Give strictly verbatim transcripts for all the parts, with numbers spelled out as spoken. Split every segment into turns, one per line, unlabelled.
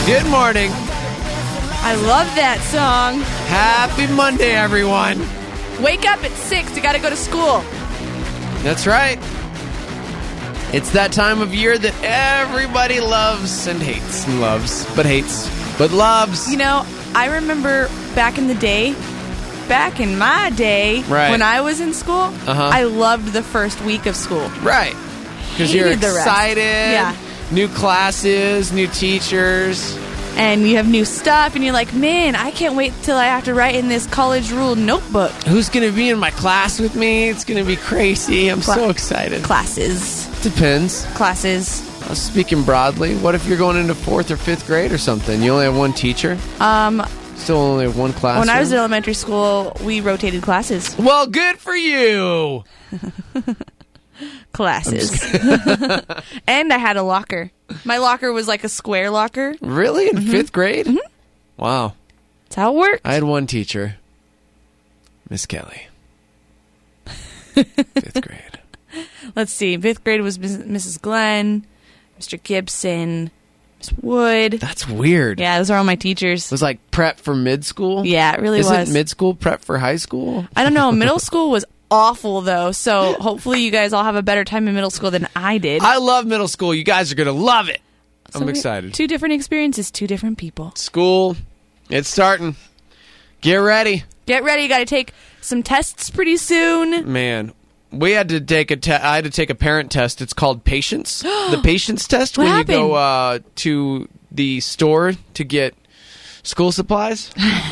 Good morning.
I love that song.
Happy Monday, everyone.
Wake up at six. You got to go to school.
That's right. It's that time of year that everybody loves and hates and loves, but hates, but loves.
You know, I remember back in the day, back in my day,
right.
when I was in school,
uh-huh.
I loved the first week of school.
Right. Because you're
Hated the rest.
excited.
Yeah.
New classes, new teachers.
And you have new stuff, and you're like, man, I can't wait till I have to write in this college rule notebook.
Who's going to be in my class with me? It's going to be crazy. I'm
Cla-
so excited.
Classes.
Depends.
Classes.
I was speaking broadly. What if you're going into fourth or fifth grade or something? You only have one teacher?
Um,
Still only have one class.
When I was in elementary school, we rotated classes.
Well, good for you.
Classes. And I had a locker. My locker was like a square locker.
Really? In
mm-hmm.
fifth grade?
Mm-hmm.
Wow.
That's how it worked.
I had one teacher, Miss Kelly. Fifth grade.
Let's see. Fifth grade was Missus Glenn, Mister Gibson, Miss Wood.
That's weird.
Yeah, those are all my teachers.
It was like prep for mid school?
Yeah, it really
Isn't
was.
Isn't mid school prep for high school?
I don't know. Middle school was awful, though, so hopefully you guys all have a better time in middle school than I did.
I love middle school. You guys are going to love it.
So
I'm
we-
excited.
Two different experiences, two different people.
School, it's starting. Get ready.
Get ready. You got to take some tests pretty soon.
Man, we had to take a te- I had to take a parent test. It's called Patience. The Patience test
What
when
happened?
you go uh, to the store to get school supplies.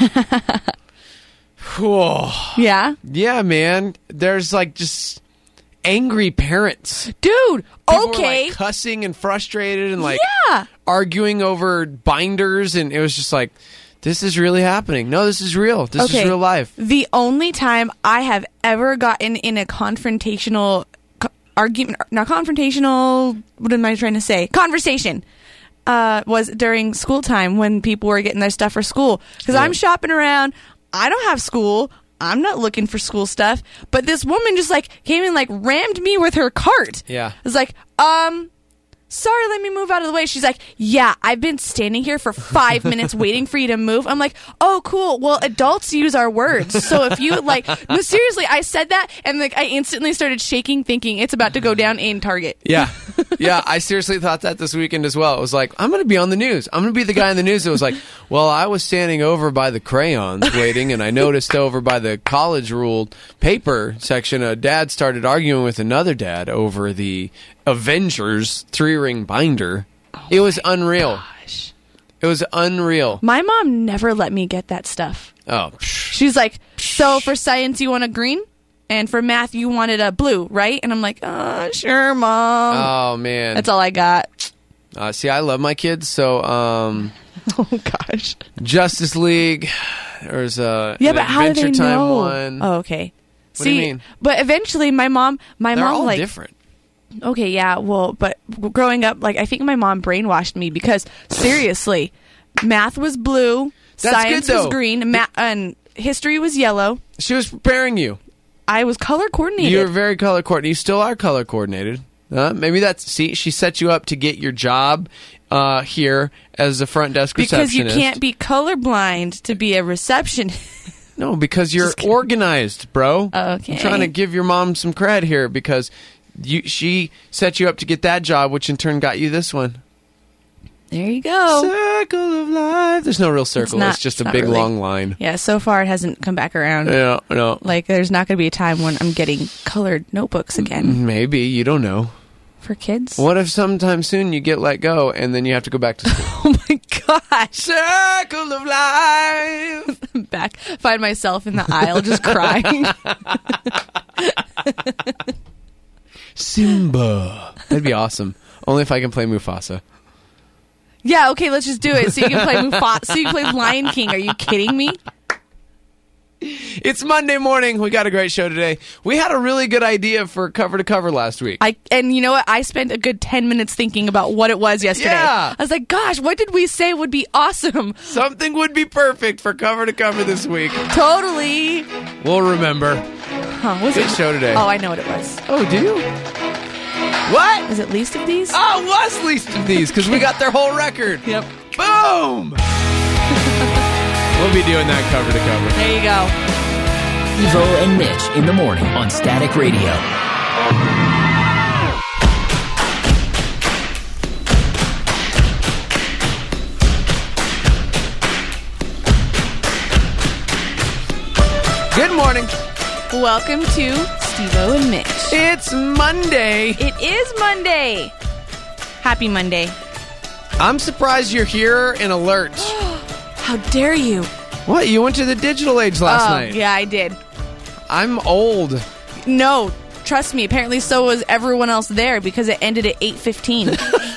Whoa.
Yeah?
Yeah, man. There's like just angry parents.
Dude,
People
okay.
were, like, cussing and frustrated and like
Yeah.
arguing over binders, and it was just like, this is really happening. No, this is real. This
Okay.
is real life.
The only time I have ever gotten in a confrontational co- argument, not confrontational, what am I trying to say? Conversation. Uh, was during school time when people were getting their stuff for school. Because
Yeah.
I'm shopping around. I don't have school. I'm not looking for school stuff. But this woman just like came and like rammed me with her cart.
Yeah.
I was like, um... sorry, let me move out of the way. She's like, yeah, I've been standing here for five minutes waiting for you to move. I'm like, oh, cool. Well, adults use our words. So if you like, no, seriously, I said that and like I instantly started shaking thinking it's about to go down in Target.
Yeah. Yeah, I seriously thought that this weekend as well. It was like, I'm going to be on the news. I'm going to be the guy in the news that was like, well, I was standing over by the crayons waiting, and I noticed over by the college ruled paper section, a dad started arguing with another dad over the Avengers three-ring binder.
Oh
It was unreal.
Gosh.
It was unreal.
My mom never let me get that stuff.
Oh,
She's like, so for science you want a green? And for math you wanted a blue, right? And I'm like, uh, sure, Mom.
oh man.
That's all I got.
Uh, see, I love my kids, so um,
Oh, gosh.
Justice League. There's a
Yeah,
an
but how do
Adventure
they
Time
know?
one.
Oh, okay.
What
See,
do you mean?
But eventually my mom, my
They're
mom
all
like,
different.
okay, yeah, well, but growing up, like, I think my mom brainwashed me because, seriously, math was blue,
That's
science
good,
was
though.
green, ma- and history was yellow.
She was preparing you.
I was color coordinated.
You were very color coordinated. You still are color coordinated. Uh, maybe that's, see, she set you up to get your job uh, here as a front desk
because you
receptionist.
can't be colorblind to be a receptionist.
No, because you're
Just kidding.
organized, bro.
Okay.
I'm trying to give your mom some cred here because you, she set you up to get that job, which in turn got you this one.
There you go.
Circle of life. There's no real circle. It's,
not-
just
it's
a
not
big
really.
long line.
Yeah, so far it hasn't come back around.
No, no.
Like, there's not going to be a time when I'm getting colored notebooks again
Maybe. You don't know.
for kids.
What if sometime soon you get let go and then you have to go back to school?
Oh my gosh.
Circle of life.
Back, find myself in the aisle just crying.
Simba. That'd be awesome. Only if I can play Mufasa.
Yeah, okay, let's just do it. So you can play Mufasa. So you can play Lion King. Are you kidding me?
It's Monday morning. We got a great show today. We had a really good idea for cover to cover last week.
I and you know what? I spent a good ten minutes thinking about what it was yesterday.
Yeah.
I was like, gosh, what did we say would be awesome?
Something would be perfect for cover to cover this week.
Totally.
We'll remember.
Huh, was
Good
it?
show today.
Oh, I know what it was.
Oh, do you? What?
Is it Least of These?
Oh, it was Least of These because we got their whole record.
Yep.
Boom! We'll be doing that cover to cover.
There you go.
Evo and Mitch in the morning on Static Radio.
Good morning.
Welcome to Steve-O and Mitch.
It's Monday.
It is Monday. Happy Monday.
I'm surprised you're here and alert.
How dare you?
What? You went to the digital age last
oh,
night.
Yeah, I did.
I'm old.
No, trust me. Apparently so was everyone else there because it ended at eight fifteen.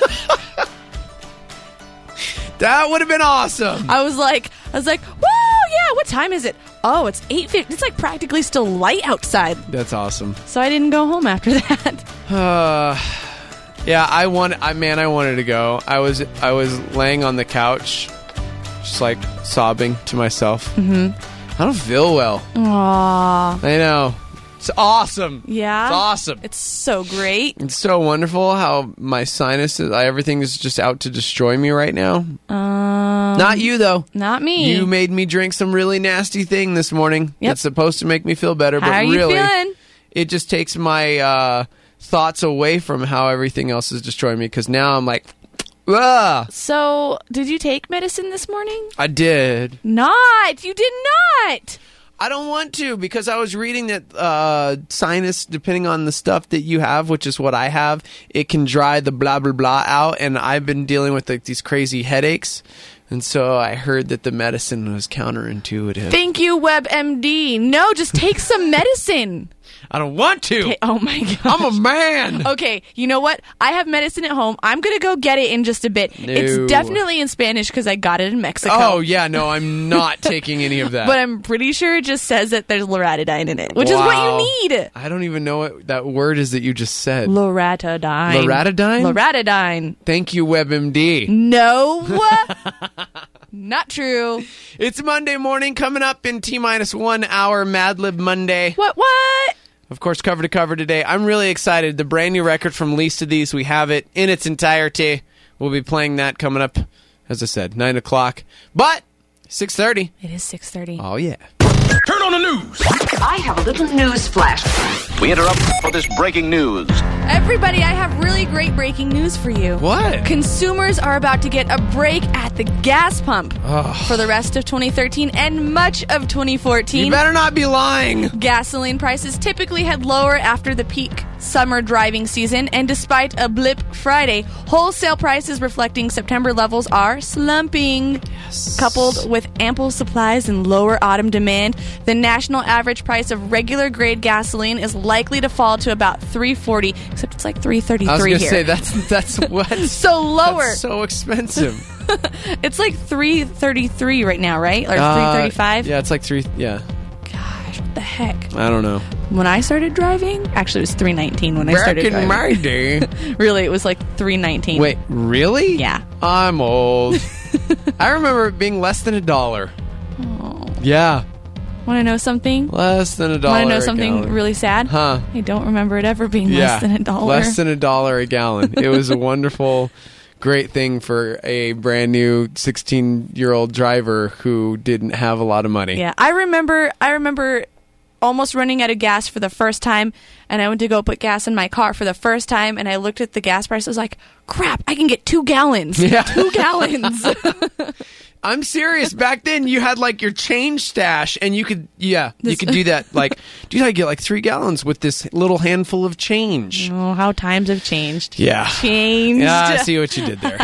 That would have been awesome.
I was like, I was like, whoa, yeah, what time is it? Oh, it's eight fifty. It's like practically still light outside.
That's awesome.
So I didn't go home after that.
Uh, yeah, I want. I man, I wanted to go. I was, I was laying on the couch, just like sobbing to myself. Mm-hmm. I don't feel well.
Aww.
I know. It's awesome.
Yeah.
It's awesome.
It's so great.
It's so wonderful how my sinuses, everything is just out to destroy me right now.
Um,
Not you, though.
Not me.
You made me drink some really nasty thing this morning.
Yep.
That's supposed to make me feel better,
How
but
are you
really,
feeling?
it just takes my uh, thoughts away from how everything else is destroying me, because now I'm like, ah.
So, did you take medicine this morning?
I did.
Not. You did not.
I don't want to, because I was reading that uh, sinus, depending on the stuff that you have, which is what I have, it can dry the blah, blah, blah out. And I've been dealing with like these crazy headaches. And so I heard that the medicine was counterintuitive.
Thank you, WebMD. No, just take some medicine.
I don't want to.
Okay. Oh, my God.
I'm a man.
Okay, you know what? I have medicine at home. I'm going to go get it in just a bit.
No.
It's definitely in Spanish because I got it in Mexico.
Oh, yeah, no, I'm not taking any of that.
But I'm pretty sure it just says that there's loratadine in it, which
Wow.
is what you need.
I don't even know what that word is that you just said.
Loratadine.
Loratadine?
Loratadine.
Thank you, WebMD.
No. Not true.
It's Monday morning, coming up in T-minus one hour, Mad Lib Monday.
What, what?
Of course, cover to cover today. I'm really excited. The brand new record from Least of These, we have it in its entirety. We'll be playing that coming up, as I said, nine o'clock. But six thirty.
It is six thirty.
Oh, yeah.
Turn on the news.
I have a little news flash.
We interrupt for this breaking news.
Everybody, I have really great breaking news for you.
What?
Consumers are about to get a break at the gas pump for the rest of twenty thirteen and much of twenty fourteen.
You better not be lying.
Gasoline prices typically head lower after the peak summer driving season, and despite a blip Friday, wholesale prices reflecting September levels are slumping. Yes. Coupled with ample supplies and lower autumn demand, the national average price of regular grade gasoline is likely to fall to about three forty, except it's like three thirty-three
I was going to
here.
say, that's, that's what?
So lower.
That's so expensive.
It's like three thirty-three right now, right? Or
Uh,
three thirty-five?
Yeah, it's like three, yeah.
Gosh, what the heck?
I don't know.
When I started driving, actually it was three nineteen when I
Back
started
in
driving.
my day.
Really, it was like three nineteen.
Wait, really?
Yeah.
I'm old. I remember it being less than a dollar.
Oh.
Yeah.
Want to know something?
Less than a dollar.
Want to know
a
something
gallon.
really sad?
Huh.
I don't remember it ever being
Yeah.
less than a dollar.
Less than a dollar a gallon. It was a wonderful, great thing for a brand new sixteen-year-old driver who didn't have a lot of money.
Yeah, I remember. I remember almost running out of gas for the first time, and I went to go put gas in my car for the first time, and I looked at the gas price. I was like, "Crap! I can get two gallons.
Yeah.
Two gallons."
I'm serious. Back then, you had like your change stash, and you could, yeah, you
This-
could do that. Like, dude, I get like three gallons with this little handful of change.
Oh, how times have changed.
Yeah.
Changed.
Yeah, I see what you did there.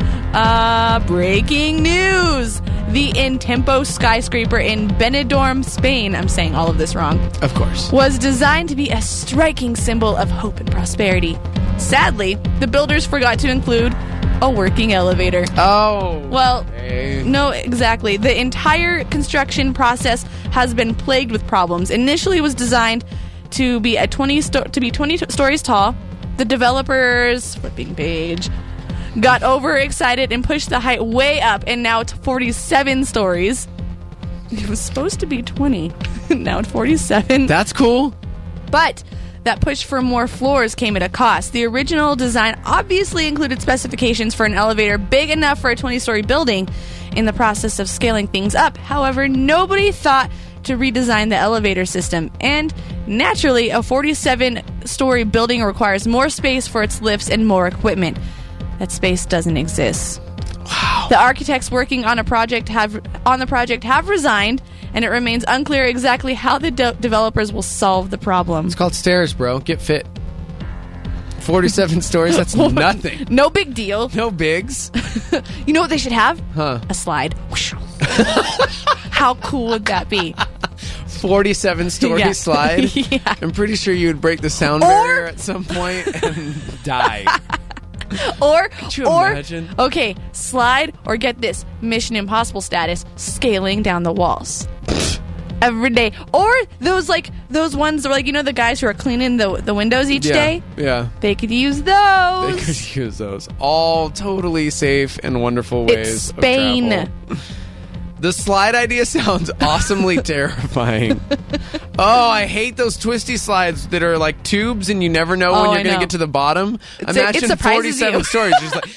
Uh, breaking news. The Intempo skyscraper in Benidorm, Spain, I'm saying all of this wrong,
Of course.
was designed to be a striking symbol of hope and prosperity. Sadly, the builders forgot to include a working elevator.
Oh.
Well,
okay.
no, exactly. The entire construction process has been plagued with problems. Initially, it was designed to be a twenty sto- to be twenty t- stories tall. The developers, flipping page, got overexcited and pushed the height way up, and now it's forty-seven stories. It was supposed to be twenty. Now it's forty-seven.
That's cool.
But that push for more floors came at a cost. The original design obviously included specifications for an elevator big enough for a twenty-story building. In the process of scaling things up, however, nobody thought to redesign the elevator system. And naturally, a forty-seven-story building requires more space for its lifts and more equipment. That space doesn't exist.
Wow.
The architects working on a project have on the project have resigned, and it remains unclear exactly how the de- developers will solve the problem.
It's called stairs, bro. Get fit. forty-seven stories, that's nothing.
No big deal.
No bigs.
You know what they should have?
Huh.
A slide. How cool would that be?
forty-seven story
Yeah.
slide.
Yeah.
I'm pretty sure you would break the sound
Or-
barrier at some point and die.
Or,
you
or,
imagine?
okay, slide, or get this, Mission Impossible status, scaling down the walls. Every day. Or those, like, those ones that are like, you know, the guys who are cleaning the the windows each
Yeah.
day?
Yeah.
They could use
They
those.
could use those. All totally safe and wonderful ways
It's
of
Spain.
travel. The slide idea sounds awesomely terrifying. Oh, I hate those twisty slides that are like tubes and you never know
Oh,
when
I
you're going to
know.
get to the bottom.
It's-
Imagine
it surprises
forty-seven
you.
stories. Just like,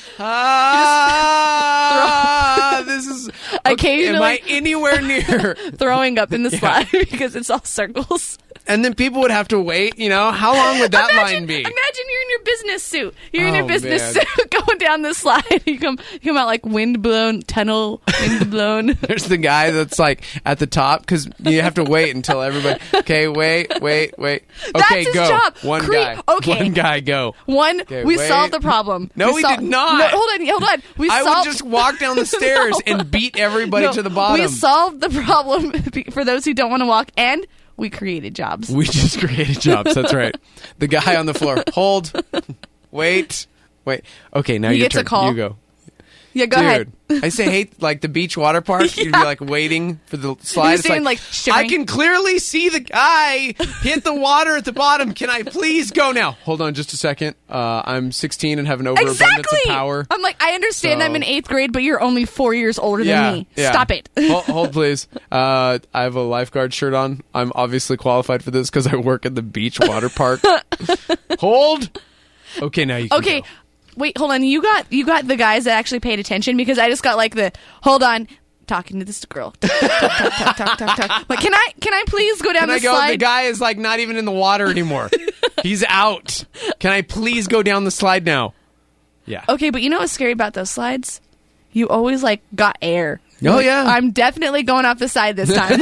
ah, this is... Okay,
Occasionally-
am I anywhere near...
Throwing up in the slide because it's all circles.
And then people would have to wait, you know? How long would that
imagine,
line be?
Imagine you're in your business suit. You're in
Oh,
your business
man.
suit going down the slide. You come you come out like wind blown, tunnel, wind blown.
There's the guy that's like at the top because you have to wait until everybody. Okay, wait, wait, wait. Okay,
That's his
go.
job.
One
Cre-
guy.
okay.
One guy. Go.
One,
Okay,
we
wait.
solved the problem.
No, we
sol-
did not.
No, hold on, hold on. We
I
solved.
would just walk down the stairs
No.
and beat everybody
No,
to the bottom.
We solved the problem for those who don't want to walk, and we created jobs.
We just created jobs. That's right. The guy on the floor. Hold. Wait. Wait. Okay, now
He
your
gets a
turn.
call.
You go.
Yeah, go
Dude,
ahead.
I say hate like the beach water park. You'd be
Yeah.
like waiting for the slide. It's
standing, like,
I
shivering.
can clearly see the guy hit the water at the bottom. Can I please go now? Hold on just a second. Uh, I'm sixteen and have an overabundance
Exactly.
of power.
I'm like, I understand
So-
I'm in eighth grade, but you're only four years older
yeah,
than me.
yeah.
Stop it.
hold, hold, please. Uh, I have a lifeguard shirt on. I'm obviously qualified for this because I work at the beach water park. Hold. Okay, now you can
Okay,
go.
wait, hold on. You got you got the guys that actually paid attention because I just got like the hold on, talking to this girl. Talk, talk, talk, talk, talk, talk. Like, can I can I please go down
Can
the
I go?
slide?
The guy is like not even in the water anymore. He's out. Can I please go down the slide now? Yeah.
Okay, but you know what's scary about those slides? You always like got air. You're
Oh,
like,
yeah.
I'm definitely going off the side this time.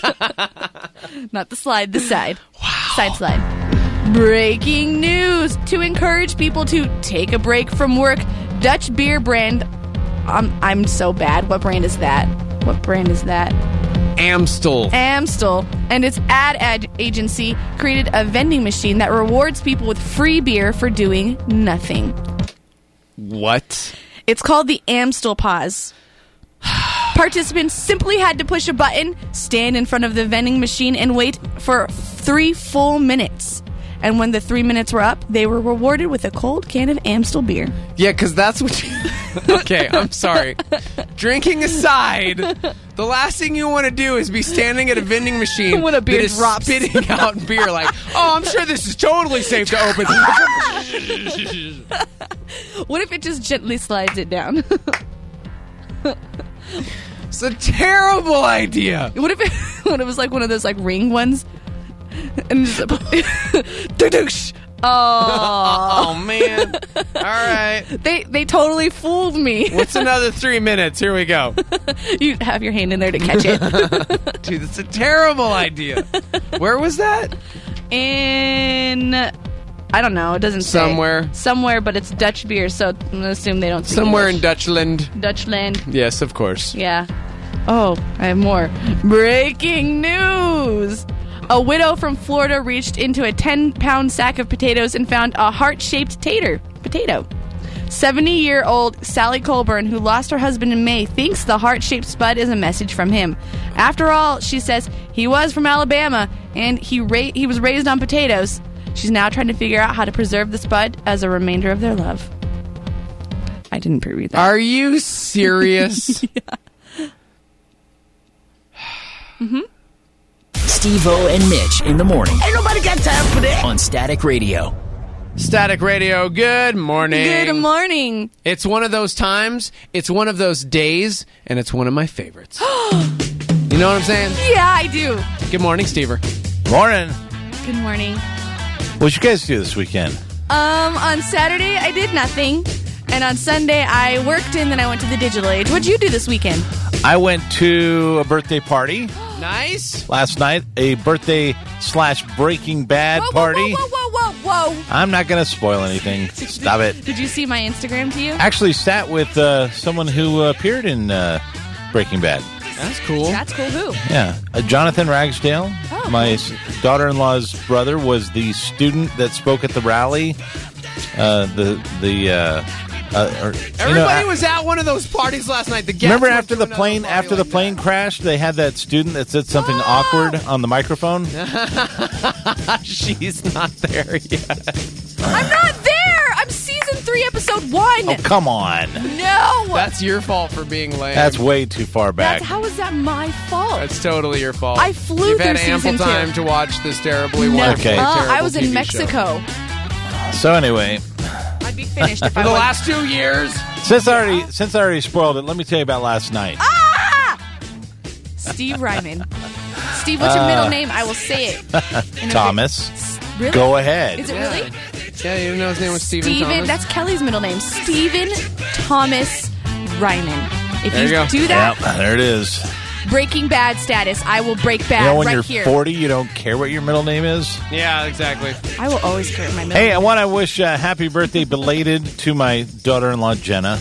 Not the slide, the side. Wow. Side slide. Breaking news. To encourage people to take a break from work, Dutch beer brand. Um, I'm so bad. What brand is that? What brand is that?
Amstel.
Amstel and its ad, ad agency created a vending machine that rewards people with free beer for doing nothing.
What?
It's called the Amstel Pause. Participants simply had to push a button, stand in front of the vending machine, and wait for three full minutes. And when the three minutes were up, they were rewarded with a cold can of Amstel beer.
Yeah, because that's what you... Okay, I'm sorry. Drinking aside, the last thing you want to do is be standing at a vending machine
When a beer
that is
drops.
spitting out beer like, oh, I'm sure this is totally safe to open.
What if it just gently slides it down?
It's a terrible idea.
What if it, what if it was like one of those like ring ones? And just Doo-doosh. Oh,
Oh, man. All right.
they they totally fooled me.
What's another three minutes? Here we go.
You have your hand in there to catch it.
Dude, that's a terrible idea. Where was that?
In I don't know. It doesn't say.
Somewhere.
Somewhere, but it's Dutch beer, so I'm gonna assume they don't speak
Somewhere in
English.
Dutchland.
Dutchland.
Yes, of course.
Yeah. Oh, I have more. Breaking news! A widow from Florida reached into a ten-pound sack of potatoes and found a heart-shaped tater potato. seventy-year-old Sally Colburn, who lost her husband in May, thinks the heart-shaped spud is a message from him. After all, she says, he was from Alabama, and he ra- he was raised on potatoes. She's now trying to figure out how to preserve the spud as a remainder of their love. I didn't pre-read that.
Are you serious?
Steve Steve-O and Mitch in the morning.
Ain't nobody got time for that.
On Static Radio.
Static Radio, good morning.
Good morning.
It's one of those times, it's one of those days, and it's one of my favorites. You know what I'm saying?
Yeah, I do.
Good morning, Stever.
Morning.
Good morning.
What'd you guys do this weekend?
Um, on Saturday, I did nothing. And on Sunday, I worked and then I went to the digital age. What'd you do this weekend?
I went to a birthday party
Nice.
last night, a birthday slash Breaking Bad
Whoa, whoa,
party.
whoa, whoa, whoa, whoa, whoa.
I'm not going to spoil anything. Stop it.
Did you see my Instagram to you?
Actually sat with uh, someone who uh, appeared in uh, Breaking Bad.
That's cool.
That's cool. Who?
Yeah. Uh, Jonathan Ragsdale,
Oh,
my
cool.
s- daughter-in-law's brother, was the student that spoke at the rally. Uh, the, the, uh, uh, or, you
Everybody
know, I-
was at one of those parties last night. The guests
Remember
went
after
to
the
another
plane
party
after the
like
plane crashed, they had that student that said something
Oh!
awkward on the microphone?
that. She's not there yet.
I'm not there. I'm season three, episode one.
Oh, come on.
No.
That's your fault for being lame.
That's way too far back.
That's- how is that my fault?
That's totally your fault.
I flew
You've had
through
ample
season two.
time to watch this terribly
No.
wonderful,
Okay.
Uh,
terrible
I was
T V
in
show.
Mexico.
So anyway,
I'd be finished if
For
I
the
was.
last two years.
since I already since I already spoiled it, let me tell you about last night.
Ah! Steve Ryman. Steve, what's your middle name? I will say it. In a
Thomas,
bit- Really?
go ahead.
Is it really?
Yeah, you didn't know his name was Steven
Steven.
Thomas?
That's Kelly's middle name. Steven Thomas Ryman. If
There
you,
you go.
do that,
Yep, there it is.
Breaking Bad status. I will break bad
You know, when
right
you're
here.
forty, you don't care what your middle name is.
Yeah, exactly.
I will always care my middle
Hey, I
name.
want to wish uh, happy birthday belated to my daughter-in-law Jenna.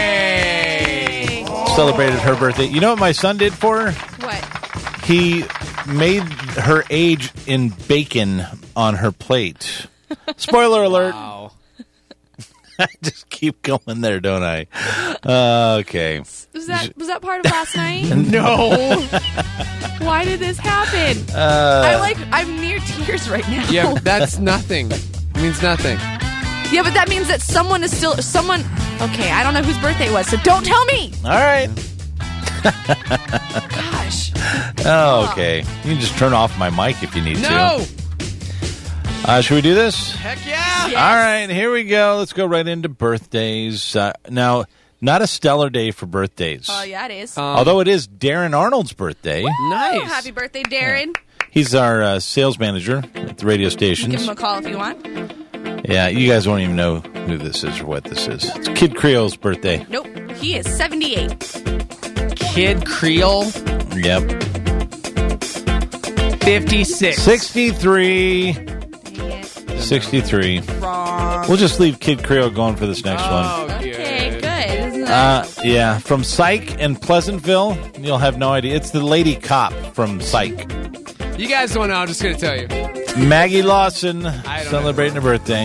Yay!
Celebrated her birthday. You know what my son did for her?
What?
He made her age in bacon on her plate. Spoiler alert.
Wow.
I just keep going there, don't I? Uh, okay.
Was that was that part of last night?
No.
Why did this happen?
Uh,
I like I'm near tears right now.
Yeah, that's nothing. It means nothing.
Yeah, but that means that someone is still someone. Okay, I don't know whose birthday it was, so don't tell me.
all right.
Gosh.
Oh, okay. You can just turn off my mic if you need
No.
to. Uh, should we do this?
Heck yeah.
Yes.
All right, here we go. Let's go right into birthdays. Uh, now, not a stellar day for birthdays.
Oh yeah, it is.
Um,
Although it is Darren Arnold's birthday.
Nice.
Oh, happy birthday, Darren.
He's our uh, sales manager at the radio
Give
stations.
him a call if you want.
Yeah, you guys won't even know who this is or what this is. It's Kid Creole's birthday.
Nope, he is seventy-eight.
Kid Creole,
Yep.
fifty-six.
sixty-three.
Dang it.
sixty-three.
Wrong.
We'll just leave Kid Creole going for this next one.
Oh,
Okay,
good.
good. Isn't
Uh,
that?
yeah, from Psych and Pleasantville. You'll have no idea. It's the lady cop from Psych.
You guys don't know. I'm just going to tell you.
Maggie Lawson
I don't
celebrating her birthday.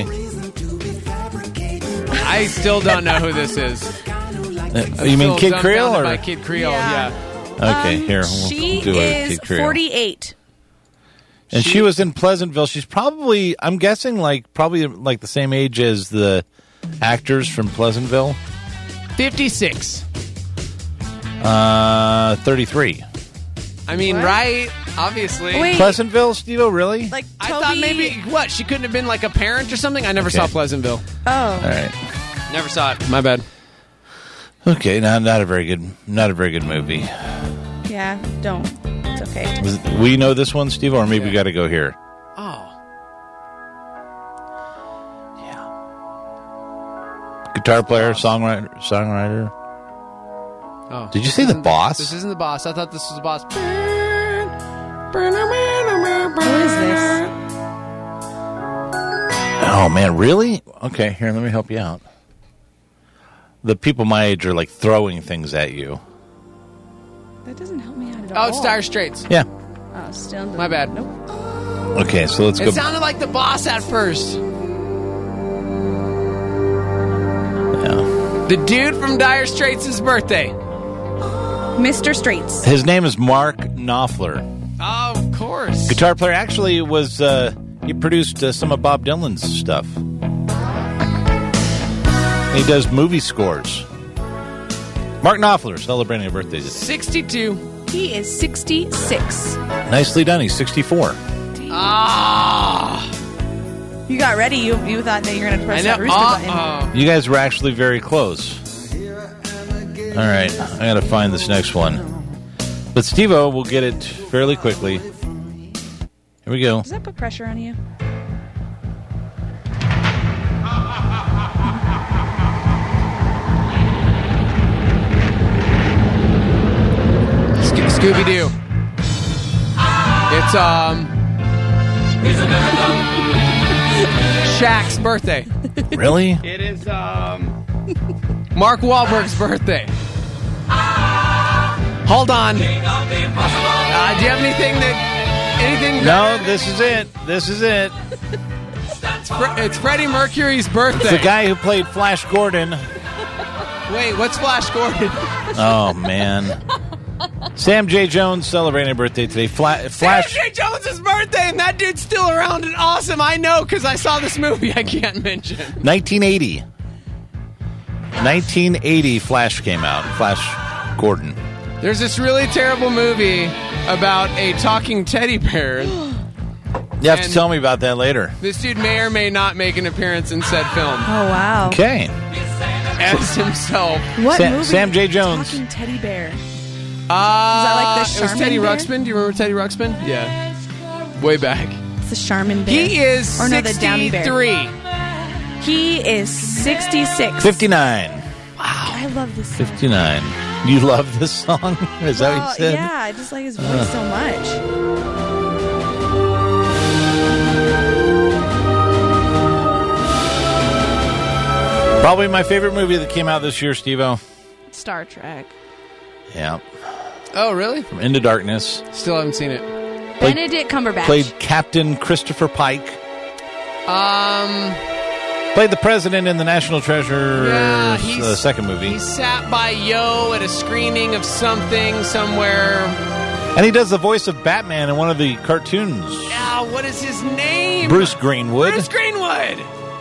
I still don't know who this is.
Uh,
I'm
you mean
still
Kid Creole?
dumbfounded
Or?
by Kid Creole?
Yeah.
Yeah.
Okay,
Um,
here. We'll
she
do a
is
Kid Creole.
forty-eight.
And she was in Pleasantville. She's probably, I'm guessing, like probably like the same age as the actors from Pleasantville.
fifty-six.
Uh, thirty-three.
I mean,
What?
right? Obviously.
Wait,
Pleasantville, Steve-O, really?
like
I
Toby.
thought maybe what she couldn't have been like a parent or something. I never
Okay.
saw Pleasantville.
Oh,
All right.
Never saw it. My bad.
Okay, not not a very good, not a very good movie.
yeah. Don't. It's okay.
Was, we know this one, Steve, or maybe we
Yeah.
got to go here.
Oh,
Guitar player, songwriter, songwriter.
oh.
Did you say
This
the
isn't-
boss?
This isn't the boss. I thought this was the boss.
Who is this?
Oh man, really? Okay, here, let me help you out. The people my age are like throwing things at you.
That doesn't help me out at all.
Oh, it's Dire Straits.
Yeah.
Oh, still.
My bad.
Nope.
Okay, so let's
It
go.
sounded like the boss at first.
Yeah.
The dude from Dire Straits' birthday.
Mister Straits.
His name is Mark Knopfler.
Oh, of course.
Guitar player. Actually, was uh, he produced uh, some of Bob Dylan's stuff. He does movie scores. Mark Knopfler celebrating a birthday.
sixty-two.
He is sixty-six.
Nicely done. He's sixty-four.
Ah,
You got ready. You you thought that you were going to press
I
that
know.
rooster
Uh,
button.
uh,
You guys were actually very close. All right, I got to find this next one. But Steve-O will get it fairly quickly. Here we go.
Does that put pressure on you?
Sco- Scooby-Doo. It's, um... Shaq's birthday.
Really?
It is, um... Mark Wahlberg's birthday. Hold on. Uh, do you have anything that... Anything...
No, this is it. This is it.
It's, Fre- it's Freddie Mercury's birthday.
The guy who played Flash Gordon.
Wait, what's Flash Gordon?
Oh, man. Sam J. Jones celebrating a birthday today. Fla- Flash.
Sam J. Jones' birthday, and that dude's still around and awesome. I know, because I saw this movie I can't mention.
nineteen eighty. nineteen eighty Flash came out. Flash Gordon.
There's this really terrible movie about a talking teddy bear.
You have to
And-
tell me about that later.
This dude may or may not make an appearance in said film
Oh, wow.
Okay.
as himself.
What
Sam-
movie?
Sam J. Jones.
Talking teddy bear.
Uh,
like the
it was
Charmin
Teddy
bear?
Ruxpin. Do you remember Teddy Ruxpin? Yeah. Way back.
It's the Charmin bear.
He is
Or no, the Downy bear.
sixty-three.
He is sixty-six.
fifty-nine.
I love this song.
fifty-nine. You love this song? Is that
Well,
what you said?
yeah, I just like his voice so much.
Probably my favorite movie that came out this year, Steve-O.
Star Trek.
Yeah.
Oh, really?
From Into Darkness.
Still haven't seen it.
Played-
Benedict Cumberbatch.
Played Captain Christopher Pike.
Um,
Played the president in The National Treasure,
yeah, he's
the second movie.
He sat by Yo at a screening of something somewhere.
And he does the voice of Batman in one of the cartoons.
Yeah, what is his name?
Bruce Greenwood.
Bruce Greenwood.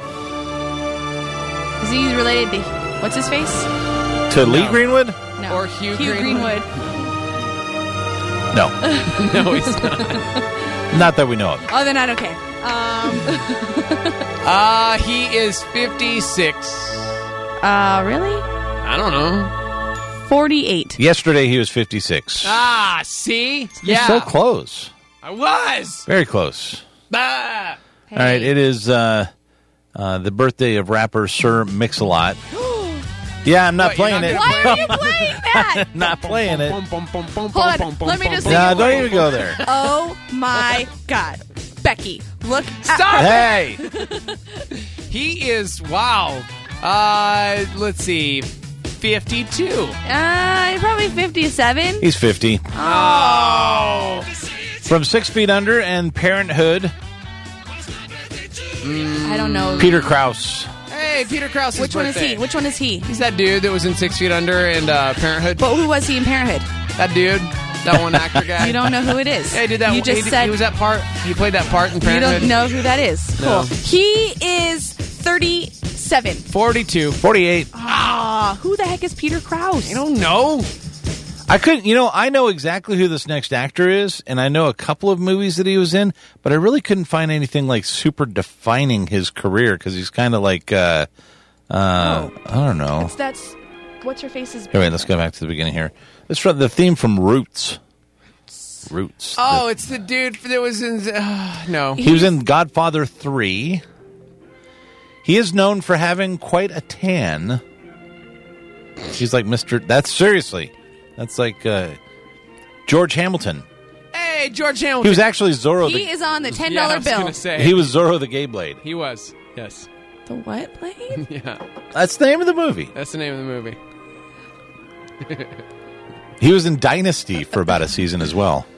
Is he related to what's his face?
To Lee
No.
Greenwood?
No.
Or Hugh
Hugh
Greenwood.
Greenwood.
No.
No, he's not.
Not that we know of.
Oh, then not okay. Um.
Uh, he is fifty-six.
uh, really?
I don't know.
Forty-eight.
Yesterday he was fifty-six.
Ah, see?
You're
Yeah.
so close.
I was.
Very close.
Ah.
Hey.
All right, it is uh, uh, the birthday of rapper Sir Mix-a-Lot. Yeah, I'm not
What, you're
playing
not
it.
gonna
Why are you playing that?
Not playing it.
Hold
Hold on, let me just
No,
say-
don't even go there.
Oh my God, Becky, look!
Stop.
Hey,
He is, wow. Uh, let's see. fifty-two.
At, uh, probably fifty-seven.
he's fifty.
Oh.
From Six Feet Under and Parenthood,
I don't know.
Peter Krause.
Hey, Peter Krause's
Which one is
birthday.
he? Which one is he?
He's that dude that was in Six Feet Under and uh, Parenthood.
But who was he in Parenthood?
That dude. That one actor guy.
You don't know who it is.
Yeah, he did that.
You just
he,
said
he was that part. He played that part in
you
Parenthood.
don't know who that is.
No.
Cool. He is thirty-seven.
forty-two.
forty-eight.
Ah, who the heck is Peter Krause?
I don't know.
I couldn't, you know, I know exactly who this next actor is, and I know a couple of movies that he was in, but I really couldn't find anything like super defining his career because he's kind of like, uh, uh, I don't know.
That's, that's what's her face's.
All right, let's go back to the beginning here. It's from the theme from Roots. Roots.
Oh, it's the dude that was in. Uh, no.
He was in Godfather three. He is known for having quite a tan. He's like Mister That's seriously. That's like uh, George Hamilton.
Hey, George Hamilton.
He was actually Zorro.
He
the,
is on the ten
Yeah, I
dollar
was
bill.
gonna say.
he was Zorro the Gay Blade.
He was. Yes.
The what plane?
Yeah.
That's the name of the movie.
That's the name of the movie.
He was in Dynasty for about a season as well.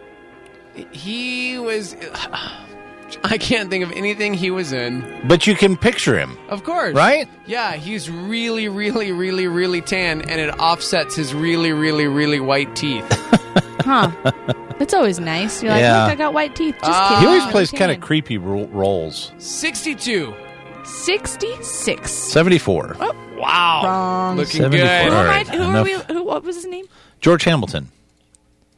He was. I can't think of anything he was in.
But you can picture him,
Of course.
right?
Yeah, he's really, really, really, really tan, and it offsets his really, really, really white teeth.
Huh. That's always nice. You're like,
Yeah.
look, I got white teeth. Just
Ah.
kidding.
He always
I'm
plays
tan.
kind of creepy ro- roles.
sixty-two.
sixty-six.
seventy-four.
Oh,
Wow.
Wrong.
Looking
seventy-four.
Who,
good.
am I,
Alright,
who are
enough.
we? Who? What was his name?
George Hamilton.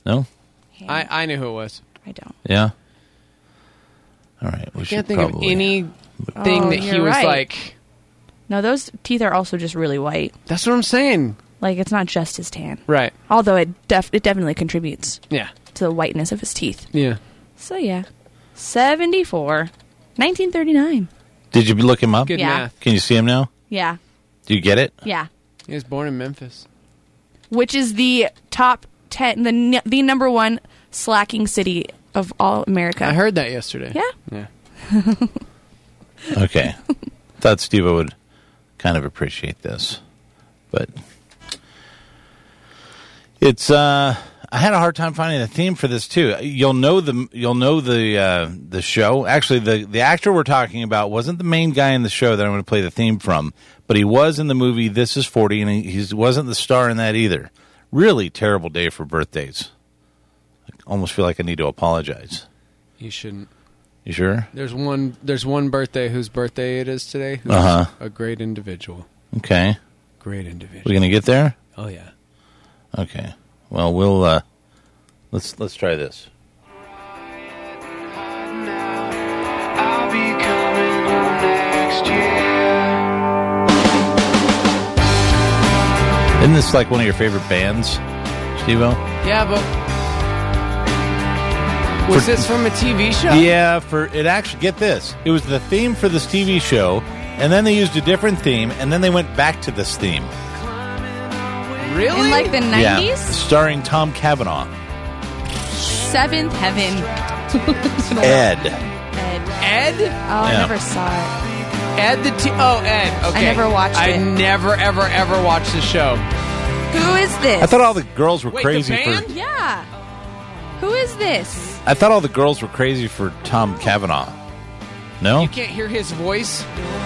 No?
I, I knew who it was.
I don't.
Yeah? All right. We
I
should
can't think of
probably-
anything
Oh,
that he
you're
was
right.
like.
No, those teeth are also just really white.
That's what I'm saying.
Like, it's not just his tan.
Right.
Although it def- it definitely contributes
Yeah.
to the whiteness of his teeth.
Yeah.
So, yeah. seventy-four. nineteen thirty-nine.
Did you look him up?
Good
Yeah.
math.
Can you see him now?
Yeah.
Do you get it?
Yeah.
He was born in Memphis.
Which is the top ten, the n- the number one slacking city of all America.
I heard that yesterday.
Yeah.
Yeah.
Okay. Thought Steve would kind of appreciate this. But it's uh I had a hard time finding a theme for this too. You'll know the you'll know the uh, the show. Actually, the the actor we're talking about wasn't the main guy in the show that I'm going to play the theme from, but he was in the movie This Is forty, and he he's, wasn't the star in that either. Really terrible day for birthdays. I almost feel like I need to apologize.
You shouldn't.
You sure?
There's one. There's one birthday whose birthday it is today. Who's
Uh-huh.
a great individual.
Okay.
Great individual.
We gonna get there?
Oh yeah.
Okay. Well, we'll uh, let's let's try this.
I'll be coming home next year.
Isn't this like one of your favorite bands, Steve-O?
Yeah, but was
For-
this from a T V show?
Yeah, for it actually, get this. It was the theme for this T V show, and then they used a different theme, and then they went back to this theme.
Really?
In like the
Yeah,
nineties?
starring Tom Cavanaugh.
Seventh Heaven.
Ed.
Ed.
Ed?
Oh, I
Yeah.
never saw it.
Ed the T. Oh, Ed. Okay.
I never watched
I
it.
never, ever, ever watched the show.
Who is this?
I thought all the girls were
Wait,
crazy
the band?
for.
Yeah. Who is this?
I thought all the girls were crazy for Tom Cavanaugh. No.
You can't hear his voice.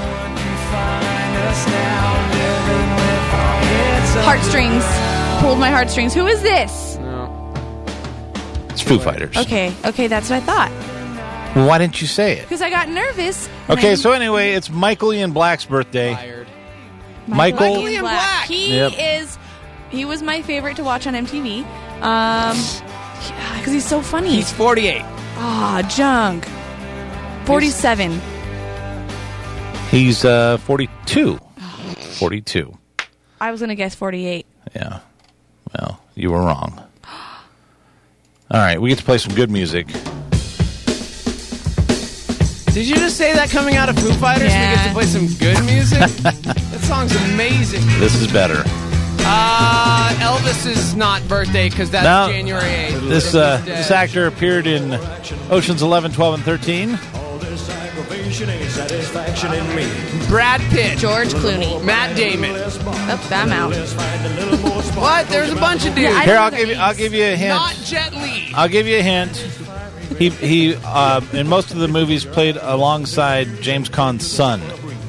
Heartstrings. Pulled my heartstrings. Who is this?
No.
It's Foo Fighters.
Okay, okay, that's what I thought.
Well, why didn't you say it?
Because I got nervous. and
Okay,
I-
so anyway, it's Michael Ian Black's birthday.
Fired.
Michael-
Ian
Ian Black.
He
Yep.
is. He was my favorite to watch on M T V. Um, because he's so funny.
He's forty-eight.
Ah, junk. Forty-seven.
He's uh, forty-two. forty-two.
I was gonna guess forty-eight.
Yeah. Well, you were wrong. All right, we get to play some good music.
Did you just say that coming out of Foo Fighters? We get
Yeah.
to play some good music? That song's amazing.
This is better.
Uh, Elvis's not birthday because that's
No.
January eighth.
This uh, this actor appeared in Oceans eleven, twelve, and thirteen.
Brad Pitt.
George Clooney.
Matt Damon.
Oh, I'm out.
What? There's a bunch of dudes.
Yeah, I
Here,
don't
I'll
know
give you.
their
I'll
names.
give you a hint.
Not Jet Li.
I'll give you a hint. He he uh, in most of the movies played alongside James Caan's son.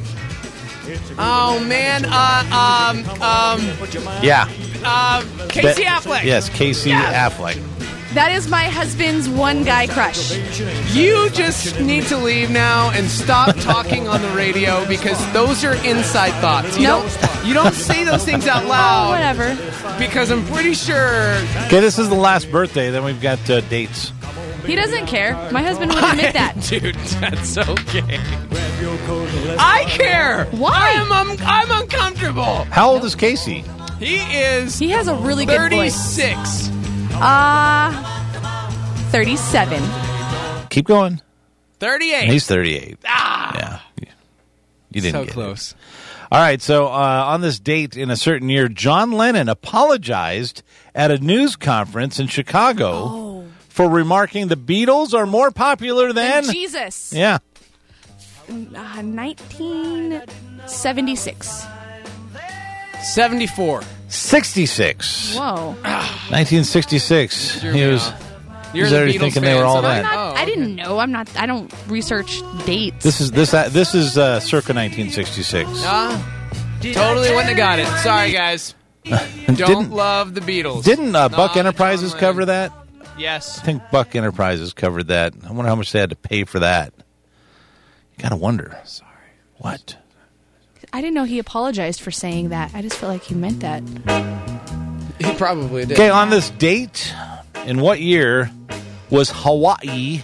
Oh man. Uh, um, um,
Yeah.
uh, Casey
Be-
Affleck.
Yes, Casey Affleck.
That is my husband's one guy crush.
You just need to leave now and stop talking on the radio because those are inside thoughts. You
Nope.
don't you don't say those things out
Oh,
loud
whatever.
because I'm pretty sure.
Okay, this is the last birthday. Then we've got uh, dates.
He doesn't care. My husband would admit that.
Dude, that's okay. I care.
Why?
I'm um, I'm uncomfortable.
How old is Casey?
He is
He has a really good voice.
thirty-six.
Uh, thirty-seven.
Keep going.
thirty-eight.
He's thirty-eight.
ah,
Yeah, you didn't
so
get it.
close.
All right, so uh, on this date in a certain year, John Lennon apologized at a news conference in Chicago
Oh.
for remarking the Beatles are more popular than.
Jesus.
Yeah.
Uh, nineteen seventy-six.
seventy-four.
sixty-six.
Whoa.
nineteen sixty-six.
You're
He
me
was.
off.
He's
You're the
already
Beatles
thinking they
fan,
were all
so
that.
I'm not,
Oh,
I
okay.
didn't know. I'm not. I don't research dates.
This is this uh, this is uh, circa nineteen sixty-six.
Ah, totally wouldn't have got it. Sorry, guys. Don't
didn't
love the Beatles.
didn't uh, Buck
Not
Enterprises
John
cover
Lennon.
that?
Yes.
I think Buck Enterprises covered that. I wonder how much they had to pay for that. You gotta wonder.
Sorry.
What?
I didn't know he apologized for saying that. I just felt like he meant that.
He probably did.
Okay, on this date, in what year was Hawaii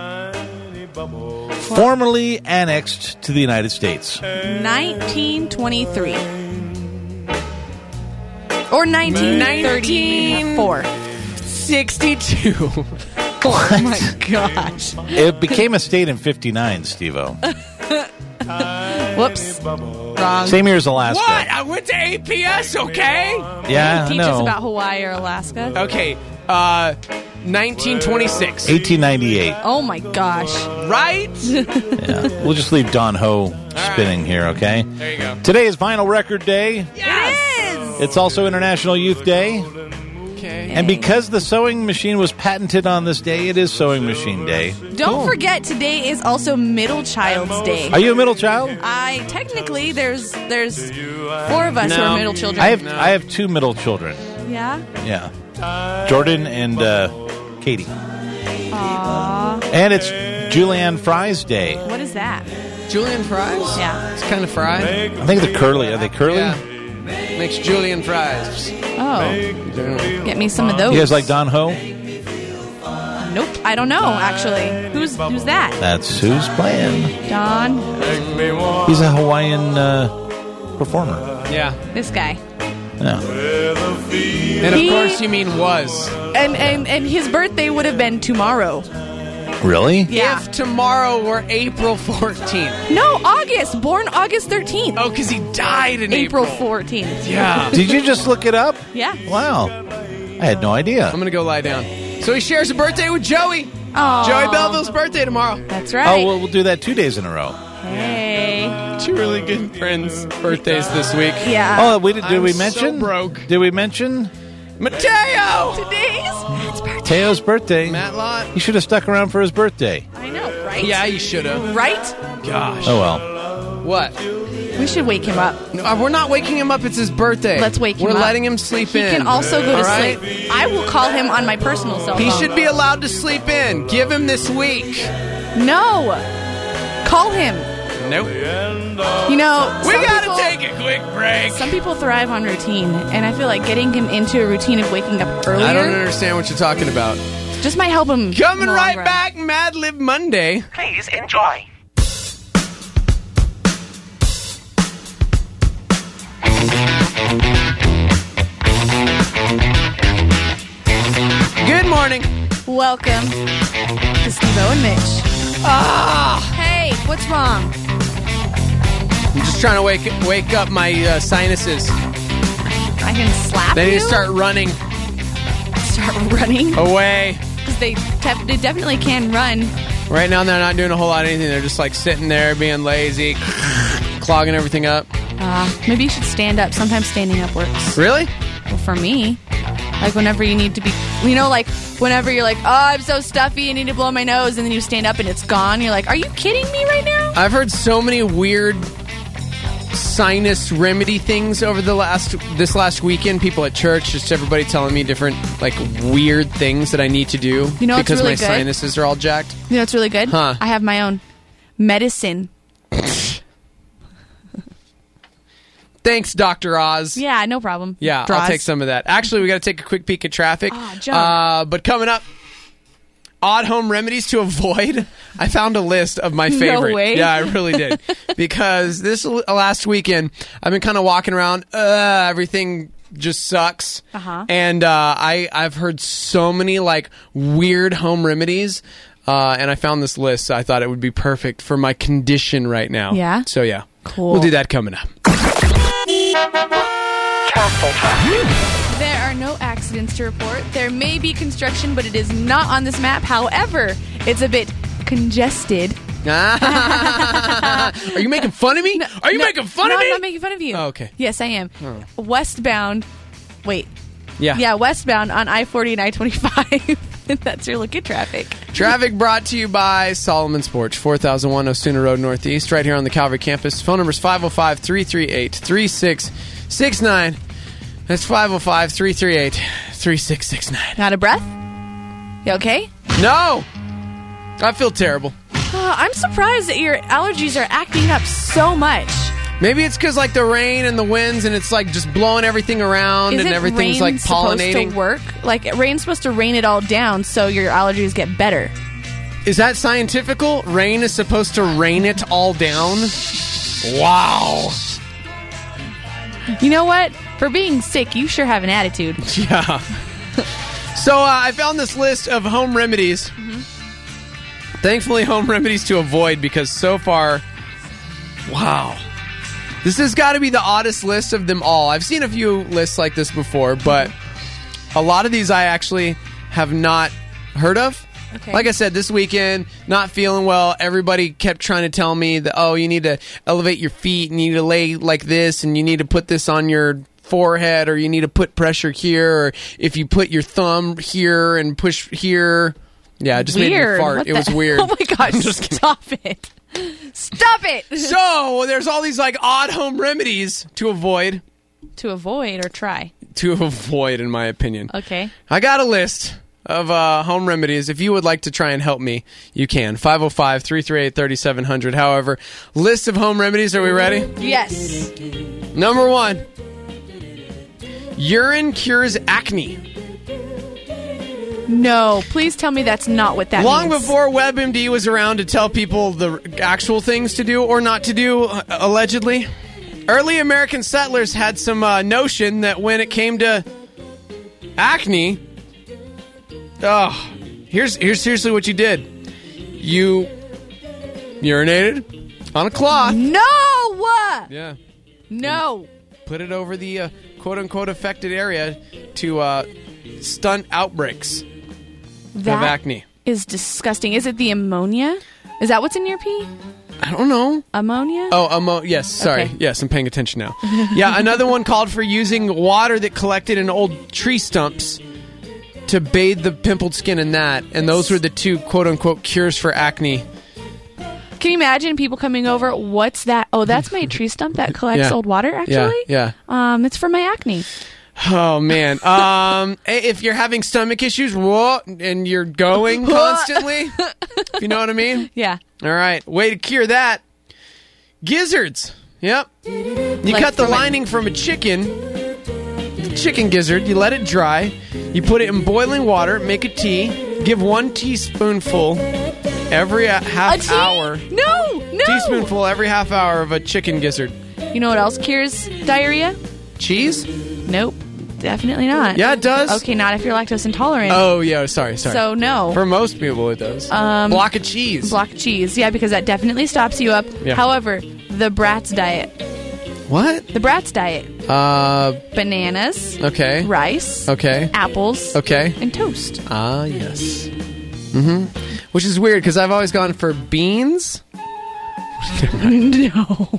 formally annexed to the United States?
nineteen twenty-three. Or nineteen thirty-four.
sixty-two.
Oh my gosh.
It became a state in fifty-nine, Steve-O.
Whoops. Wrong.
Same year as Alaska.
What? I went to A P S, okay?
Yeah, I
Teach
know.
us about Hawaii or Alaska.
Okay, uh, nineteen twenty-six.
eighteen ninety-eight.
Oh my gosh.
Right?
Yeah. We'll just leave Don Ho spinning here, okay?
There you go.
Today is Vinyl Record Day.
Yes!
It's also International Youth Day.
Okay.
And because the sewing machine was patented on this day, it is Sewing Machine Day.
Don't forget, today is also Middle Child's Day.
Are you a middle child?
I technically there's there's four of us who
No.
are middle children.
I have I have two middle children.
Yeah.
Yeah. Jordan and uh, Katie.
Aww.
And it's Julianne Fry's Day.
What is that?
Julian fries?
Yeah.
It's kind of fried.
I think they're curly. Are they curly?
Yeah. Makes Julian fries.
Oh. Get me some of those.
You guys like Don Ho?
Nope. I don't know, actually. Who's who's that?
That's who's playing.
Don.
He's a Hawaiian uh, performer.
Yeah.
This guy.
Yeah.
And of
He-
course you mean was.
And and and his birthday would have been tomorrow.
Really?
Yeah.
If tomorrow were April fourteenth.
No, August. Born August thirteenth.
Oh, because he died in
April
April.
fourteenth.
Yeah.
Did you just look it up?
Yeah.
Wow. I had no idea.
I'm going to go lie down. So he shares a birthday with Joey.
Aw.
Joey Belleville's birthday tomorrow.
That's right.
Oh, well, we'll do that two days in a row.
Hey.
Two really good friends' birthdays this week.
Yeah.
Oh, we did, did
I'm
we
so
mention?
broke.
Did we mention
Mateo!
Today's Matt's birthday.
Teo's birthday?
Matt Lott.
He should have stuck around for his birthday.
I know, right?
Yeah, you should have.
Right?
Gosh.
Oh, well.
What?
We should wake him up.
No, uh, we're not waking him up. It's his birthday.
Let's wake him
We're
up.
letting him sleep
He
in.
can also go to
All right?
sleep. I will call him on my personal cell phone.
He should be allowed to sleep in. Give him this week.
No. Call him.
Nope.
You know,
We
some
gotta
people-
take a quick break.
Some people thrive on routine, and I feel like getting him into a routine of waking up earlier
I don't understand what you're talking about.
just might help him. in
Coming
the long
right
run.
back, Mad Lib Monday.
Please enjoy.
Good morning.
Welcome to Steve-O and Mitch.
Ah,
Hey, what's wrong?
I'm just trying to wake wake up my uh, sinuses.
I can slap
They
you?
need to start running
Start running?
away.
Because they, te- they definitely can run.
Right now, they're not doing a whole lot of anything. They're just like sitting there, being lazy, clogging everything up.
Uh, maybe you should stand up. Sometimes standing up works.
Really?
Well, for me, like whenever you need to be, you know, like whenever you're like, oh, I'm so stuffy, I need to blow my nose, and then you stand up and it's gone. You're like, are you kidding me right now?
I've heard so many weird sinus remedy things over the last this last weekend. People at church, just everybody telling me different like weird things that I need to do
You know what's
because
really
my
good?
sinuses are all jacked.
You know what's really good?
Huh.
I have my own medicine.
Thanks, Doctor Oz.
Yeah, no problem.
Yeah,
Draws.
I'll take some of that. Actually, we got to take a quick peek at traffic.
Ah, jump.
uh, but coming up, odd home remedies to avoid. I found a list of my
No
favorite.
way.
Yeah, I really did. Because this l- last weekend, I've been kind of walking around. Uh, everything just sucks.
Uh-huh.
And uh, I I've heard so many like weird home remedies. Uh, and I found this list, so I thought it would be perfect for my condition right now.
Yeah?
So yeah,
Cool.
We'll do that coming up.
There are no accidents to report. There may be construction, but it is not on this map. However, it's a bit congested.
Are you making fun of me? Are you
No,
making fun
no,
of me?
I'm not making fun of you.
Oh, okay.
Yes, I am. Westbound. Wait.
Yeah.
Yeah, westbound on I forty and I twenty-five. That's your look at traffic.
Traffic brought to you by Solomon's Porch, four thousand one Osuna Road Northeast, right here on the Calvary campus. Phone number is five oh five, three three eight, three six six nine. That's five oh five, three three eight, three six six nine.
Out of breath? You okay?
No! I feel terrible.
Uh, I'm surprised that your allergies are acting up so much.
Maybe it's because like the rain and the winds, and it's like just blowing everything around,
Isn't
and everything's
rain
like
supposed
pollinating.
to work? Like rain's supposed to rain it all down, so your allergies get better.
Is that scientifical? Rain is supposed to rain it all down? Wow.
You know what? For being sick, you sure have an attitude.
Yeah. So uh, I found this list of home remedies.
Mm-hmm.
Thankfully, home remedies to avoid, because so far, wow. This has got to be the oddest list of them all. I've seen a few lists like this before, but a lot of these I actually have not heard of.
Okay.
Like I said, this weekend, not feeling well. Everybody kept trying to tell me that, oh, you need to elevate your feet and you need to lay like this and you need to put this on your forehead, or you need to put pressure here, or if you put your thumb here and push here. Yeah, it just
Weird.
made me fart.
What
It
the-
was weird.
Oh my gosh!
I'm just kidding.
Stop it! Stop it!
So there's all these like odd home remedies to avoid.
To avoid or try.
To avoid, in my opinion.
Okay.
I got a list of uh, home remedies. If you would like to try and help me, you can. five oh five, three three eight, three seven zero zero. However, list of home remedies. Are we ready?
Yes.
Number one. Urine cures acne.
No, please tell me that's not what that
Long
means.
before WebMD was around to tell people the actual things to do or not to do, uh, allegedly, early American settlers had some uh, notion that when it came to acne, oh, here's here's seriously what you did. You urinated on a cloth.
No!
Yeah.
No.
Put it over the uh, quote-unquote affected area to uh, stunt outbreaks of
That
acne.
is disgusting. Is it the ammonia? Is that what's in your pee?
I don't know.
Ammonia?
Oh, ammo- yes, sorry.
Okay.
Yes, I'm paying attention now. Yeah, another one called for using water that collected in old tree stumps to bathe the pimpled skin in that. And those were the two quote-unquote cures for acne.
Can you imagine people coming over? What's that? Oh, that's my tree stump that collects
Yeah.
old water,
Yeah,
actually?
yeah.
Um, it's for my acne.
Oh, man. Um, if you're having stomach issues, whoa, and you're going constantly, if you know what I mean?
Yeah.
All right. Way to cure that. Gizzards. Yep. You
Like
cut the
from a-
lining from a chicken, the chicken gizzard, you let it dry, you put it in boiling water, make a tea, give one teaspoonful every uh,
A
half
tea?
hour.
No, no.
Teaspoonful every half hour of a chicken gizzard.
You know what else cures diarrhea?
Cheese?
Nope. Definitely not.
Yeah, it does.
Okay, not if you're lactose intolerant.
Oh, yeah, sorry, sorry.
So, no.
For most people, it does.
Um,
Block of cheese.
Block of cheese. Yeah, because that definitely stops you up.
Yeah.
However, the Bratz diet.
What?
The Bratz diet.
Uh,
Bananas,
okay.
rice,
Okay.
apples,
Okay.
and toast.
Ah, yes. Mm-hmm. Which is weird, because I've always gone for beans.
No.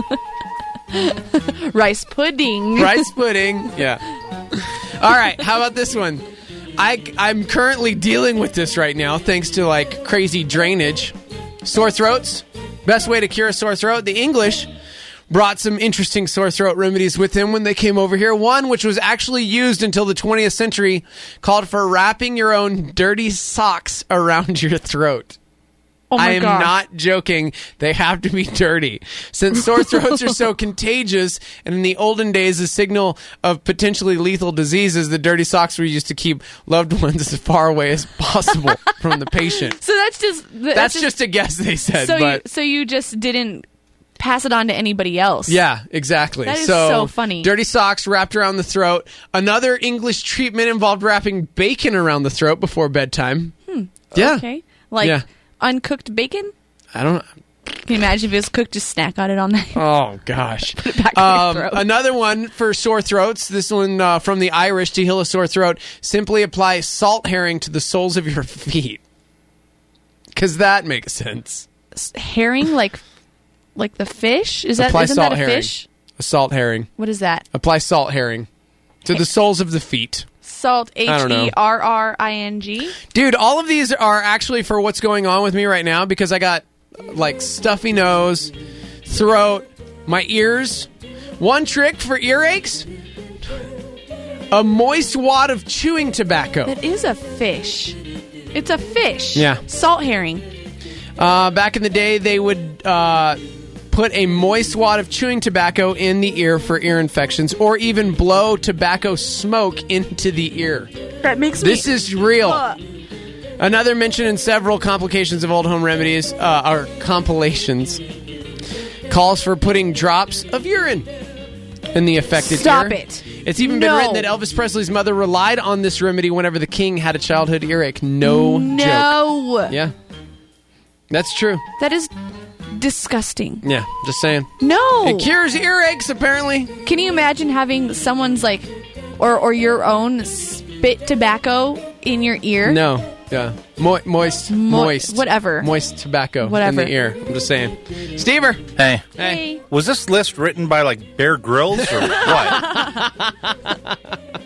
Rice pudding.
Rice pudding. Yeah. All right. How about this one? I, I'm currently dealing with this right now, thanks to like crazy drainage. Sore throats. Best way to cure a sore throat. The English brought some interesting sore throat remedies with them when they came over here. One, which was actually used until the twentieth century, called for wrapping your own dirty socks around your throat.
Oh my
I am
gosh.
not joking. They have to be dirty. Since sore throats are so contagious, and in the olden days, a signal of potentially lethal diseases, the dirty socks were used to keep loved ones as far away as possible from the patient.
So that's just that's,
That's just a guess, they said.
so
but
you so you just didn't pass it on to anybody else.
yeah, exactly.
That is so funny.
Dirty socks wrapped around the throat. Another English treatment involved wrapping bacon around the throat before bedtime. Hmm. Yeah.
Okay. Like
Yeah.
uncooked bacon?
I don't
Can you imagine if it was cooked, just snack on it all night?
Oh, gosh.
it back in your
Um,
throat.
another one for sore throats. This one uh, from the Irish to heal a sore throat. Simply apply salt herring to the soles of your feet. Because that makes sense.
S- Herring, like like the fish? Is that
Apply
isn't
salt
that a
herring.
fish?
A salt herring.
What is that?
Apply salt herring to the soles of the feet.
Salt H
don't know.
E R R I N G.
Dude, all of these are actually for what's going on with me right now because I got like stuffy nose, throat, my ears. One trick for earaches: a moist wad of chewing tobacco.
That is a fish. It's a fish.
Yeah.
Salt herring.
Uh, back in the day, they would uh, put a moist wad of chewing tobacco in the ear for ear infections, or even blow tobacco smoke into the ear.
That makes
This
me...
is real.
Ugh.
Another mention in several complications of old home remedies, uh, or compilations, calls for putting drops of urine in the affected
Stop
ear.
it.
It's even been
No.
written that Elvis Presley's mother relied on this remedy whenever the king had a childhood earache. No, joke.
No.
Yeah. That's true.
That is disgusting.
Yeah, just saying.
No.
It cures earaches, apparently.
Can you imagine having someone's like, or or your own spit tobacco in your ear?
No. Yeah. Mo- moist.
Mo-
moist.
whatever.
Moist tobacco
Whatever.
in the ear. I'm just saying. Stever.
Hey,
Hey.
was this list written by like Bear Grylls or what?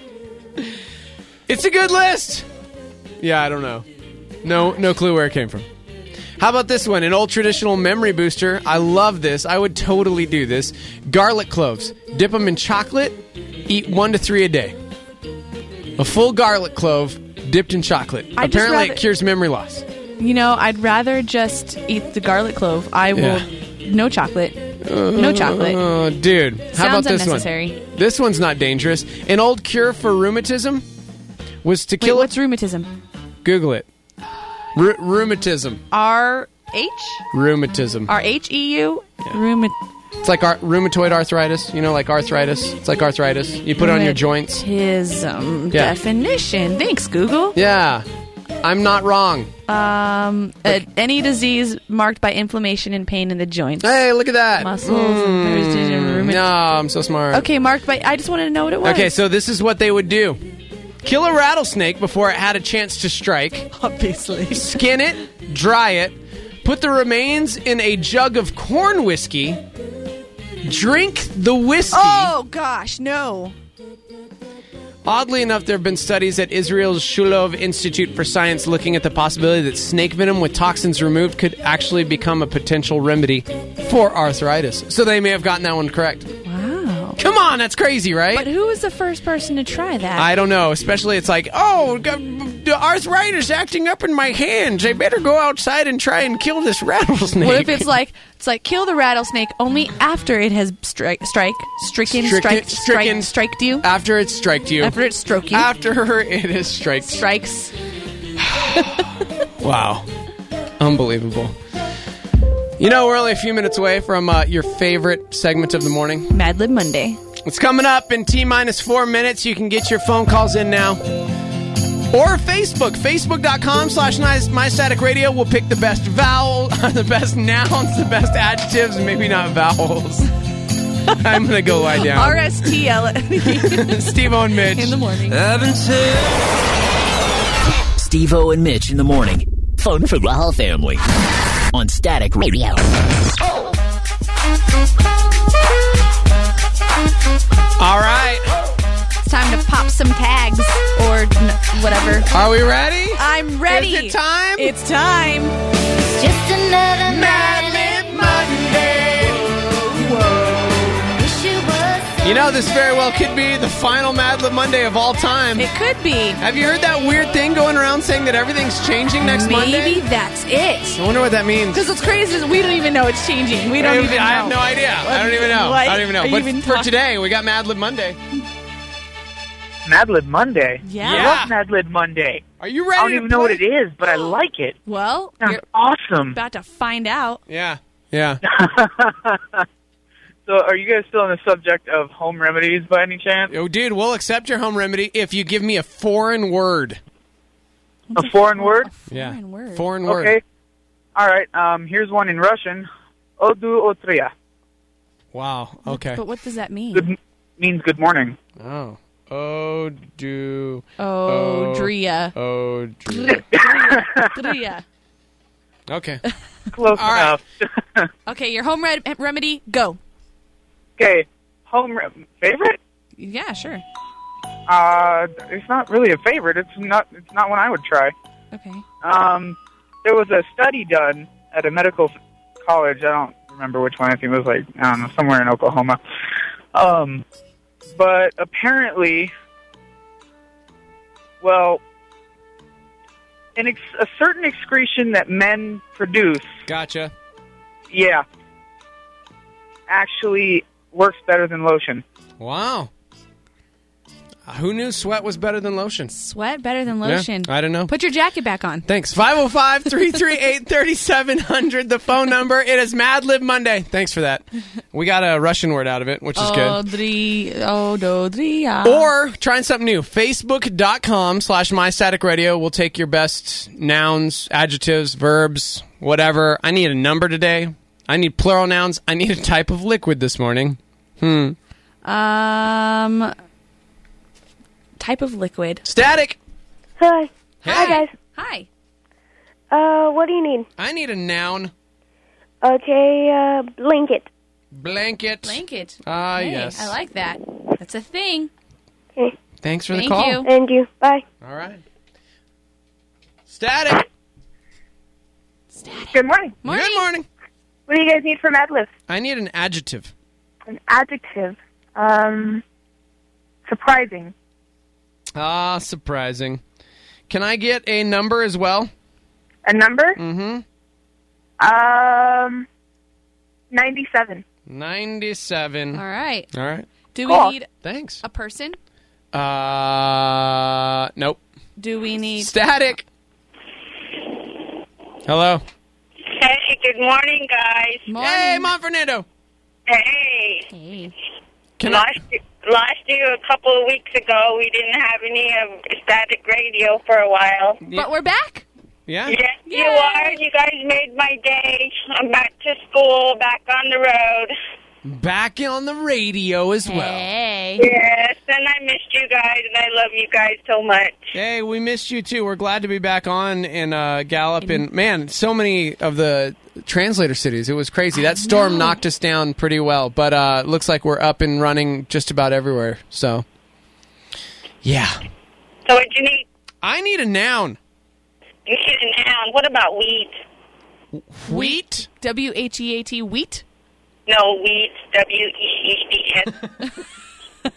It's a good list. Yeah, I don't know. No, no clue where it came from. How about this one? An old traditional memory booster. I love this. I would totally do this. Garlic cloves. Dip them in chocolate. Eat one to three a day. A full garlic clove dipped in chocolate.
I'd just
Apparently,
rather-
it cures memory loss.
You know, I'd rather just eat the garlic clove. I will. No chocolate. No chocolate.
Oh, dude. How
Sounds
about this
unnecessary.
one? This one's not dangerous. An old cure for rheumatism was to
Wait,
kill
what's rheumatism?
Google it. Ru- rheumatism.
R H?
Rheumatism.
R H E U? Rheumat-
It's like ar- rheumatoid arthritis. You know, like arthritis. It's like arthritis. You put it on your joints.
Rheumatism
Yeah.
definition. Thanks, Google.
Yeah. I'm not wrong.
Um, uh, any disease marked by inflammation and pain in the joints,
Hey, look at that.
muscles, and parasitic rheumat-
No, I'm so smart.
Okay, marked by. I just wanted to know what it was.
Okay, so this is what they would do. Kill a rattlesnake before it had a chance to strike.
obviously.
Skin it, dry it, put the remains in a jug of corn whiskey, drink the whiskey.
Oh gosh, no.
Oddly enough, there have been studies at Israel's Shulov Institute for Science looking at the possibility that snake venom with toxins removed could actually become a potential remedy for arthritis. So they may have gotten that one correct.
Wow.
Come on, that's crazy, right?
But who was the first person to try that?
I don't know. Especially, it's like, oh, g- the arthritis acting up in my hands. I better go outside and try and kill this rattlesnake.
What if it's like it's like kill the rattlesnake only after it has strike strike stricken
Stricken-
strike
stricken.
strike striked you
after it striked you?
after it stroke you
After it has striked.
strikes.
Wow. Unbelievable. You know, we're only a few minutes away from uh, your favorite segment of the morning.
Mad Lib Monday.
It's coming up in T minus four minutes. You can get your phone calls in now. Or Facebook. Facebook.com slash MyStatic Radio. We'll pick the best vowel, the best nouns, the best adjectives, and maybe not vowels. I'm going to go lie down.
R S T L
Steve-O and Mitch.
in the morning.
Steve-O and Mitch in the morning. Fun for the whole family. On Static Radio.
All right.
It's time to pop some tags or n- whatever.
Are we ready?
I'm ready.
Is it time?
It's time.
Just another
Mad Lib Monday.
wish it was
You know, this very well could be the final Mad Lib Monday of all time.
It could be.
Have you heard that weird thing going around saying that everything's changing next
Maybe
Monday?
that's it.
I wonder what that means.
Because what's crazy is we don't even know it's changing. We don't
I,
even know.
I have no idea. I don't even know.
What
I don't even know.
are you
But
even
for
talk-
today, we got Mad Lib Monday.
Mad Lib Monday.
Yeah.
I
Yeah.
love Mad Lib Monday.
Are you
I
ready?
don't
to
even know what
play?
it is, but I like it.
Well,
Sounds
you're
awesome.
about to find out.
Yeah. Yeah.
So, are you guys still on the subject of home remedies by any chance?
Oh, dude, we'll accept your home remedy if you give me a foreign word.
A foreign word?
Yeah.
Foreign word.
Foreign word.
Okay. All right. Um, here's one in Russian. Odu otria.
Wow. Okay.
But what does that mean?
Good means good morning.
Oh. Oh, do.
Oh, Dria.
Oh, do.
Dria.
Okay.
Close
All right.
enough.
Okay, your home re- remedy, go.
Okay. Home re- favorite?
Yeah, sure.
Uh, it's not really a favorite. It's not. It's not one I would try.
Okay.
Um, there was a study done at a medical college. I don't remember which one. I think it was like, I don't know, somewhere in Oklahoma. Um, but apparently, well, an ex- a certain excretion that men produce,
Gotcha.
yeah, actually works better than lotion.
Wow. Uh, Who knew sweat was better than lotion?
Sweat better than
Yeah,
lotion.
I don't know.
Put your jacket back on.
Thanks. five oh five, three three eight, three seven zero zero, the phone number. It is Mad Lib Monday. Thanks for that. We got a Russian word out of it, which is good.
Odri, Ododria.
Or trying something new. Facebook.com slash My Static Radio. We'll take your best nouns, adjectives, verbs, whatever. I need a number today. I need plural nouns. I need a type of liquid this morning. Hmm.
Um, type of liquid.
Static.
Hi.
Hey.
Hi, guys.
Hi.
Uh, what do you need?
I need a noun.
Okay, uh, blanket.
Blanket.
Blanket.
Ah,
Hey,
yes.
I like that. That's a thing.
Okay.
Thanks for the
Thank
call.
you.
And you. Bye.
All right. Static.
Good morning.
Morning.
Good morning.
What do you guys need for Mad Lib?
I need an adjective.
An adjective. Um, surprising.
Ah, surprising. Can I get a number as well?
A number?
Mm-hmm.
Um, ninety-seven.
ninety-seven.
All right.
All right.
Do
Cool.
we need
Thanks.
a person?
Uh, nope.
Do we need...
Static. Hello.
Hey, good morning, guys.
Morning.
Hey, Mom Fernando.
Hey.
Hey.
Can I?
Last, last year, a couple of weeks ago, we didn't have any of static radio for a while.
But we're back.
Yeah.
Yes, you
Yay.
are. You guys made my day. I'm back to school, back on the road.
Back on the radio as well.
Hey.
Yes, and I missed you guys, and I love you guys so much.
Hey, we missed you too. We're glad to be back on in uh, Gallup, and man, so many of the translator cities. It was crazy. That storm knocked us down pretty well, but uh, looks like we're up and running just about everywhere. So, yeah.
So what you need?
I need a noun.
You need a noun. What about wheat?
Wheat.
W H E A T, wheat?
No, wheat. W E E D S.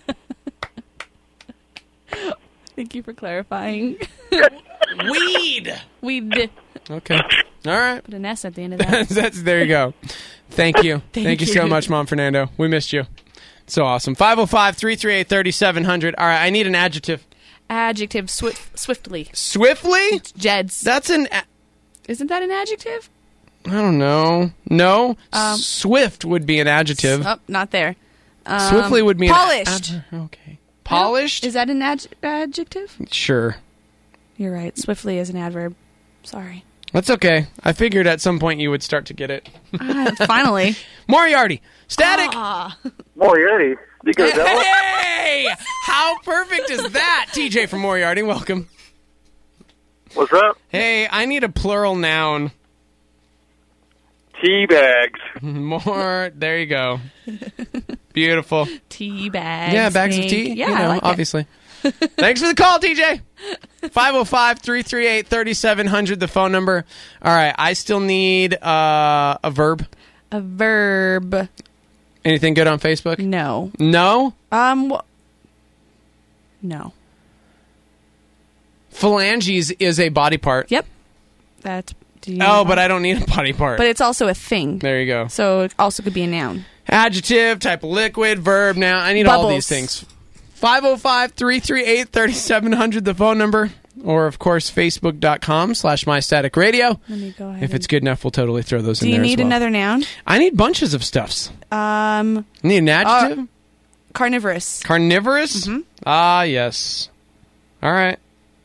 Thank you for clarifying.
Weed.
Weed.
Okay. All right.
Put an S at the end of that.
That's there you go. Thank you. Thank,
Thank
you so
you.
much, Mom Fernando. We missed you. So awesome. five oh five, three three eight, three seven zero zero. All right, I need an adjective.
Adjective, swift, swiftly.
Swiftly?
Jeds.
That's an a-
Isn't that an adjective?
I don't know. No.
Um,
Swift would be an adjective.
Oh, not there. Um,
Swiftly would mean
polished.
Ad- okay. Polished?
Is that an ad- adjective?
Sure.
You're right. Swiftly is an adverb. Sorry.
That's okay. I figured at some point you would start to get it.
Ah, finally.
Moriarty. Static.
Ah.
Moriarty. Because
Hey! How perfect is that? T J from Moriarty, welcome.
What's up?
Hey, I need a plural noun.
Tea bags.
More. There you go. Beautiful.
Tea bags.
Yeah, bags of
Hank.
tea.
Yeah,
you know,
I like it.
obviously. Thanks for the call, T J. five oh five, three three eight, three seven zero zero, the phone number. All right, I still need uh, a verb.
A verb.
Anything good on Facebook?
No.
No?
Um. Wh- no.
Phalanges is a body part.
Yep. That's. do you
Oh,
know?
but I don't need a body part.
But it's also a thing.
There you go.
So it also could be a noun.
Adjective, type of liquid, verb, noun. I need all
Bubbles.
these things. five oh five, three three eight, three seven zero zero, the phone number. Or, of course, facebook.com slash mystaticradio.
Let me go ahead.
If it's good enough, we'll totally throw those
Do
in
you
there
need
as well.
another noun?
I need bunches of stuffs.
Um.
Need an adjective?
Uh, carnivorous.
Carnivorous?
Mm-hmm.
Ah, yes. All right.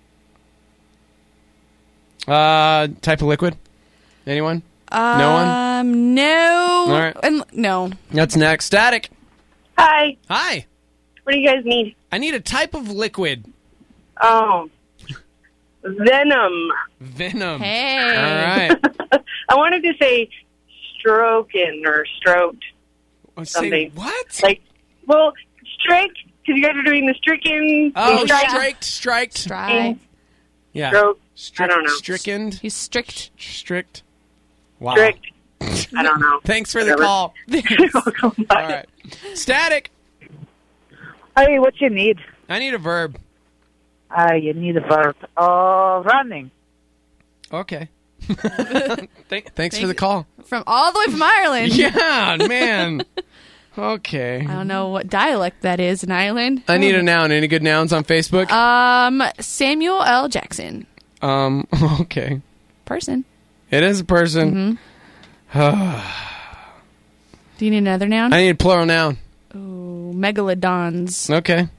Uh, type of liquid? Anyone?
Um,
no one?
No.
All right.
And, no.
That's next. Static.
Hi.
Hi.
What do you guys need?
I need a type of liquid.
Oh. Venom.
Venom.
Hey.
All right.
I wanted to say stroking or stroked.
Let's
something.
say what?
Like, well, strike, because you guys are doing the stricken.
Oh,
strike.
striked, striked.
Strike.
Yeah.
Stroke.
Strict,
I don't know.
Strickened.
He's strict.
Strict. Wow.
Strict. I don't know.
Thanks for the
Whatever.
call.
You're welcome. Bye.
All right. Static.
Hey, what you need?
I need a verb.
Uh, you need a verb. Uh, running.
Okay. Thank, thanks for the call.
From all the way from Ireland.
Yeah, man. Okay.
I don't know what dialect that is in Ireland.
I need a noun. Any good nouns on Facebook?
Um, Samuel L. Jackson.
Um, okay.
Person.
It is a person.
Mm-hmm. Do you need another noun?
I need a plural noun.
Oh, megalodons.
Okay.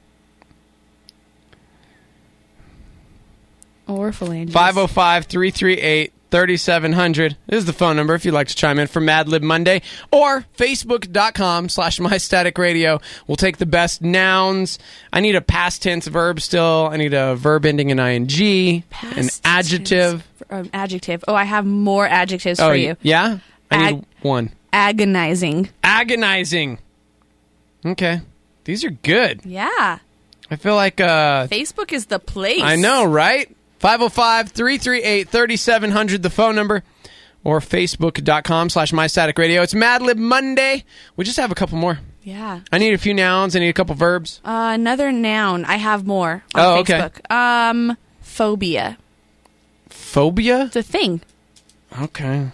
Or phalanges.
five oh five, three three eight, three seven zero zero. This is the phone number if you'd like to chime in for Mad Lib Monday. Or Facebook.com slash MyStaticRadio. We'll take the best nouns. I need a past tense verb still. I need a verb ending in ing.
Past
an adjective.
tense, um, adjective. Oh, I have more adjectives
oh,
for you.
Yeah? I
Ag-
need one.
Agonizing.
Agonizing. Okay. These are good.
Yeah.
I feel like... uh
Facebook is the place.
I know, right? five oh five, three three eight, three seven zero zero, the phone number, or Facebook.com slash MyStaticRadio. It's Mad Lib Monday. We just have a couple more.
Yeah.
I need a few nouns. I need a couple verbs.
Uh, another noun. I have more on
Oh, okay.
Facebook. Um, phobia.
Phobia?
It's a thing.
Okay.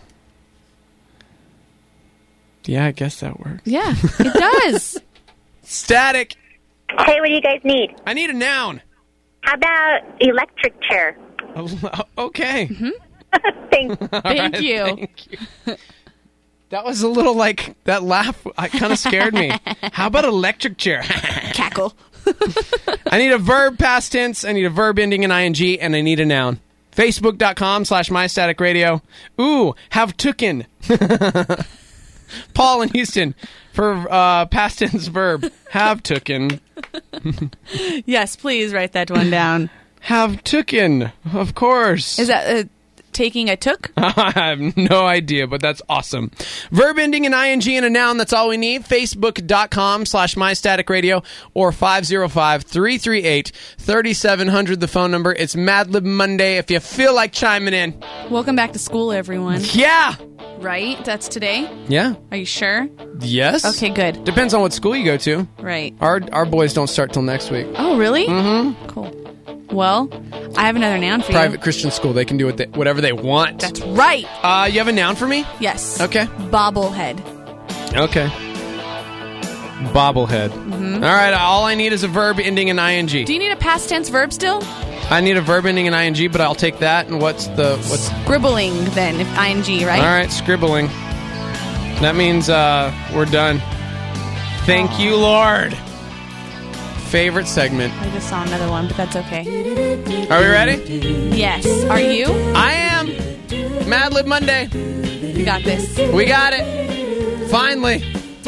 Yeah, I guess that works.
Yeah, it does.
Static.
Hey, what do you guys need?
I need a noun.
How about electric chair?
Okay.
Mm-hmm.
Thanks.
All
Thank
right,
you.
Thank you. That was a little like, that laugh kind of scared me. How about electric chair?
Cackle.
I need a verb past tense, I need a verb ending in ing, and I need a noun. Facebook.com slash MyStaticRadio. Ooh, have tooken. Paul in Houston for uh, past tense verb. Have tooken.
Yes, please write that one down.
Have tooken, of course.
Is that uh, taking a took?
I have no idea, but that's awesome. Verb ending in ing and a noun, that's all we need. Facebook.com slash MyStaticRadio or five oh five, three three eight, three seven zero zero, the phone number. It's Mad Lib Monday if you feel like chiming in.
Welcome back to school, everyone.
Yeah!
Right? That's today?
Yeah.
Are you sure?
Yes.
Okay, good.
Depends on what school you go to.
Right.
Our our boys don't start till next week.
Oh, really?
Mm-hmm.
Cool. Well, I have another noun for
Private
you.
Christian school. They can do what they, whatever they want.
That's right.
Uh, you have a noun for me?
Yes.
Okay.
Bobblehead.
Okay. Bobblehead.
Mm-hmm.
All right. All I need is a verb ending in ing.
Do you need a past tense verb still?
I need a verb ending in ing, but I'll take that. And what's the what's
Scribbling then, if ing, right?
All right, scribbling. That means uh, we're done. Thank
Aww.
you, Lord. Favorite segment.
I just saw another one, but that's okay.
Are we ready?
Yes. Are you?
I am. Mad Lib Monday.
We got this.
We got it. Finally.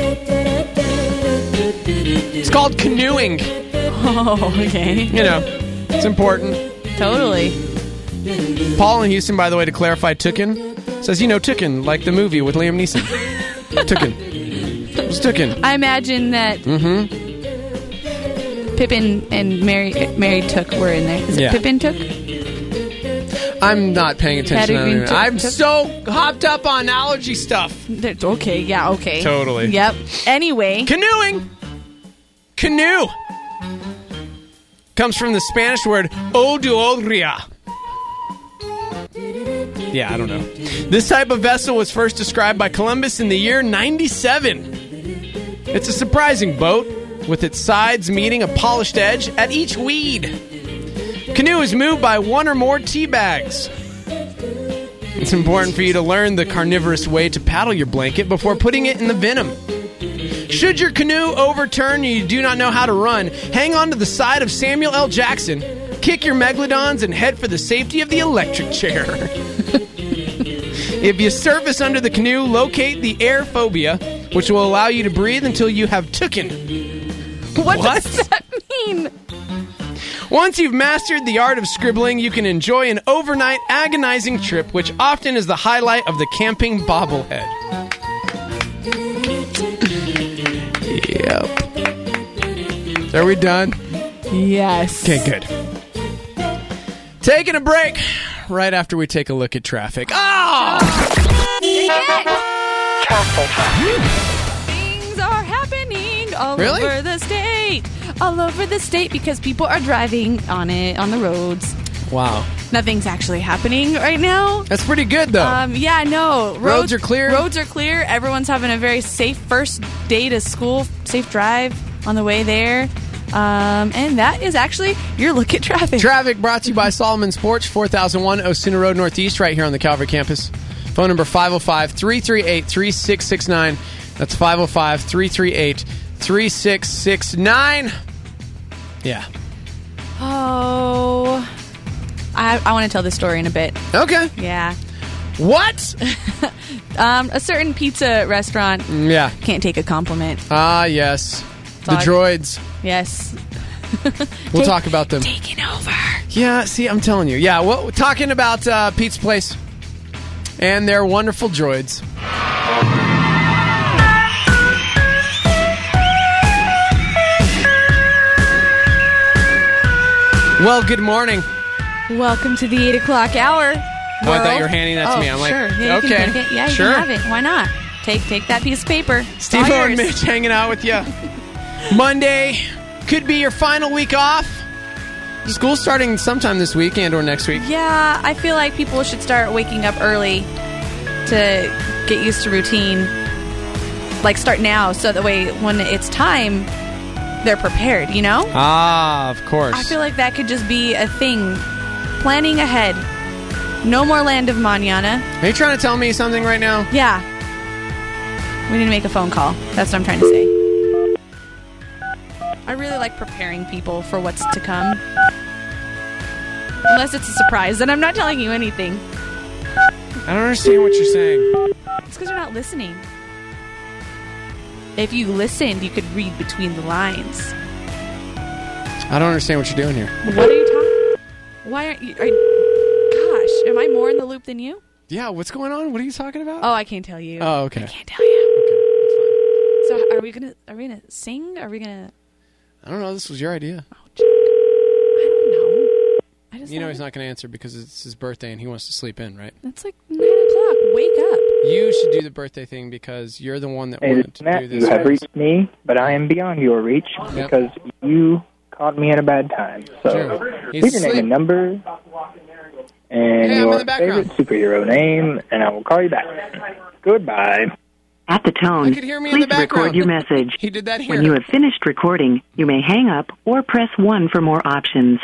It's called canoeing.
Oh, okay.
You know, it's important.
Totally.
Paul in Houston, by the way, to clarify, Tooken, says, you know, Tooken, like the movie with Liam Neeson. Tooken. It was Tooken.
I imagine that
Mm-hmm.
Pippin and Mary Mary Took were in there. Is it
Yeah.
Pippin Took?
I'm not paying attention.
Peregrine
To
Took-
I'm
Took?
so hopped up on allergy stuff.
That's okay, yeah, okay.
Totally.
Yep. Anyway.
Canoeing. Canoe. Comes from the Spanish word oduodria. Yeah, I don't know. This type of vessel was first described by Columbus in the year ninety-seven. It's a surprising boat, with its sides meeting a polished edge at each weed. Canoe is moved by one or more tea bags. It's important for you to learn the carnivorous way to paddle your blanket before putting it in the venom. Should your canoe overturn and you do not know how to run, hang on to the side of Samuel L. Jackson, kick your megalodons, and head for the safety of the electric chair. If you surface under the canoe, locate the air phobia, which will allow you to breathe until you have tooken.
What,
What?
does that mean?
Once you've mastered the art of scribbling, you can enjoy an overnight agonizing trip, which often is the highlight of the camping bobblehead. Yep. Are we done?
Yes.
Okay, good. Taking a break right after we take a look at traffic. Oh!
Things are happening all
Really?
over the state. All over the state because people are driving on it, on the roads.
Wow.
nothing's actually happening right now.
That's pretty good, though.
Um, yeah, no. Roads,
Roads are clear?
Roads are clear. Everyone's having a very safe first day to school, safe drive on the way there. Um, and that is actually your look at traffic.
Traffic brought to you by Solomon's Porch, four thousand one Osuna Road Northeast, right here on the Calvary campus. Phone number five oh five, three three eight, three six six nine. That's five oh five, three three eight, three six six nine. Yeah.
Oh, I, I want to tell this story in a bit.
Okay.
Yeah.
What?
um, a certain pizza restaurant
Yeah.
can't take a compliment.
Ah, yes. The
Dog.
droids.
Yes.
We'll
Take-
talk about them.
Taking over.
Yeah, see, I'm telling you. Yeah, well, we're talking about uh, Pete's Place and their wonderful droids. Well, good morning.
Welcome to the eight o'clock hour.
Oh, I thought
world.
you were handing that to
Oh,
me. I'm like,
sure. Yeah, you
okay.
Can take it. Yeah, you
Sure.
can have it. Why not? Take take that piece of paper. It's all
Steve and
yours.
Mitch hanging out with you. Monday could be your final week off. School's starting sometime this week and or next week.
Yeah, I feel like people should start waking up early to get used to routine. Like, start now, so that way when it's time, they're prepared, you know?
Ah, of course.
I feel like that could just be a thing. Planning ahead. No more Land of Manana.
Are you trying to tell me something right now?
Yeah. We need to make a phone call. That's what I'm trying to say. I really like preparing people for what's to come. Unless it's a surprise, then I'm not telling you anything.
I don't understand what you're saying.
It's because you're not listening. If you listened, you could read between the lines.
I don't understand what you're doing here.
What are you talking? Why aren't you? Are you gosh, am I more in the loop than you?
Yeah, what's going on? What are you talking about?
Oh, I can't tell you.
Oh, okay.
I can't tell you. So, are we gonna? Are we gonna sing? Are we gonna?
I don't know. This was your idea.
I don't know. I just
You know
thought
he's not going to answer because it's his birthday and he wants to sleep in, right?
It's like nine o'clock. Wake up.
You should do the birthday thing because you're the one that
Hey,
wanted
this is
to
Matt.
do this.
You have
first.
reached me, but I am beyond your reach
Yep.
because you caught me at a bad time. So
Sure. He's
leave your name
asleep.
and number and
Hey, I'm in
your
the background.
favorite superhero name, and I will call you back. Goodbye.
At the tone,
I could hear me in
please
the background.
record your message.
He did that here.
When you have finished recording, you may hang up or press one for more options.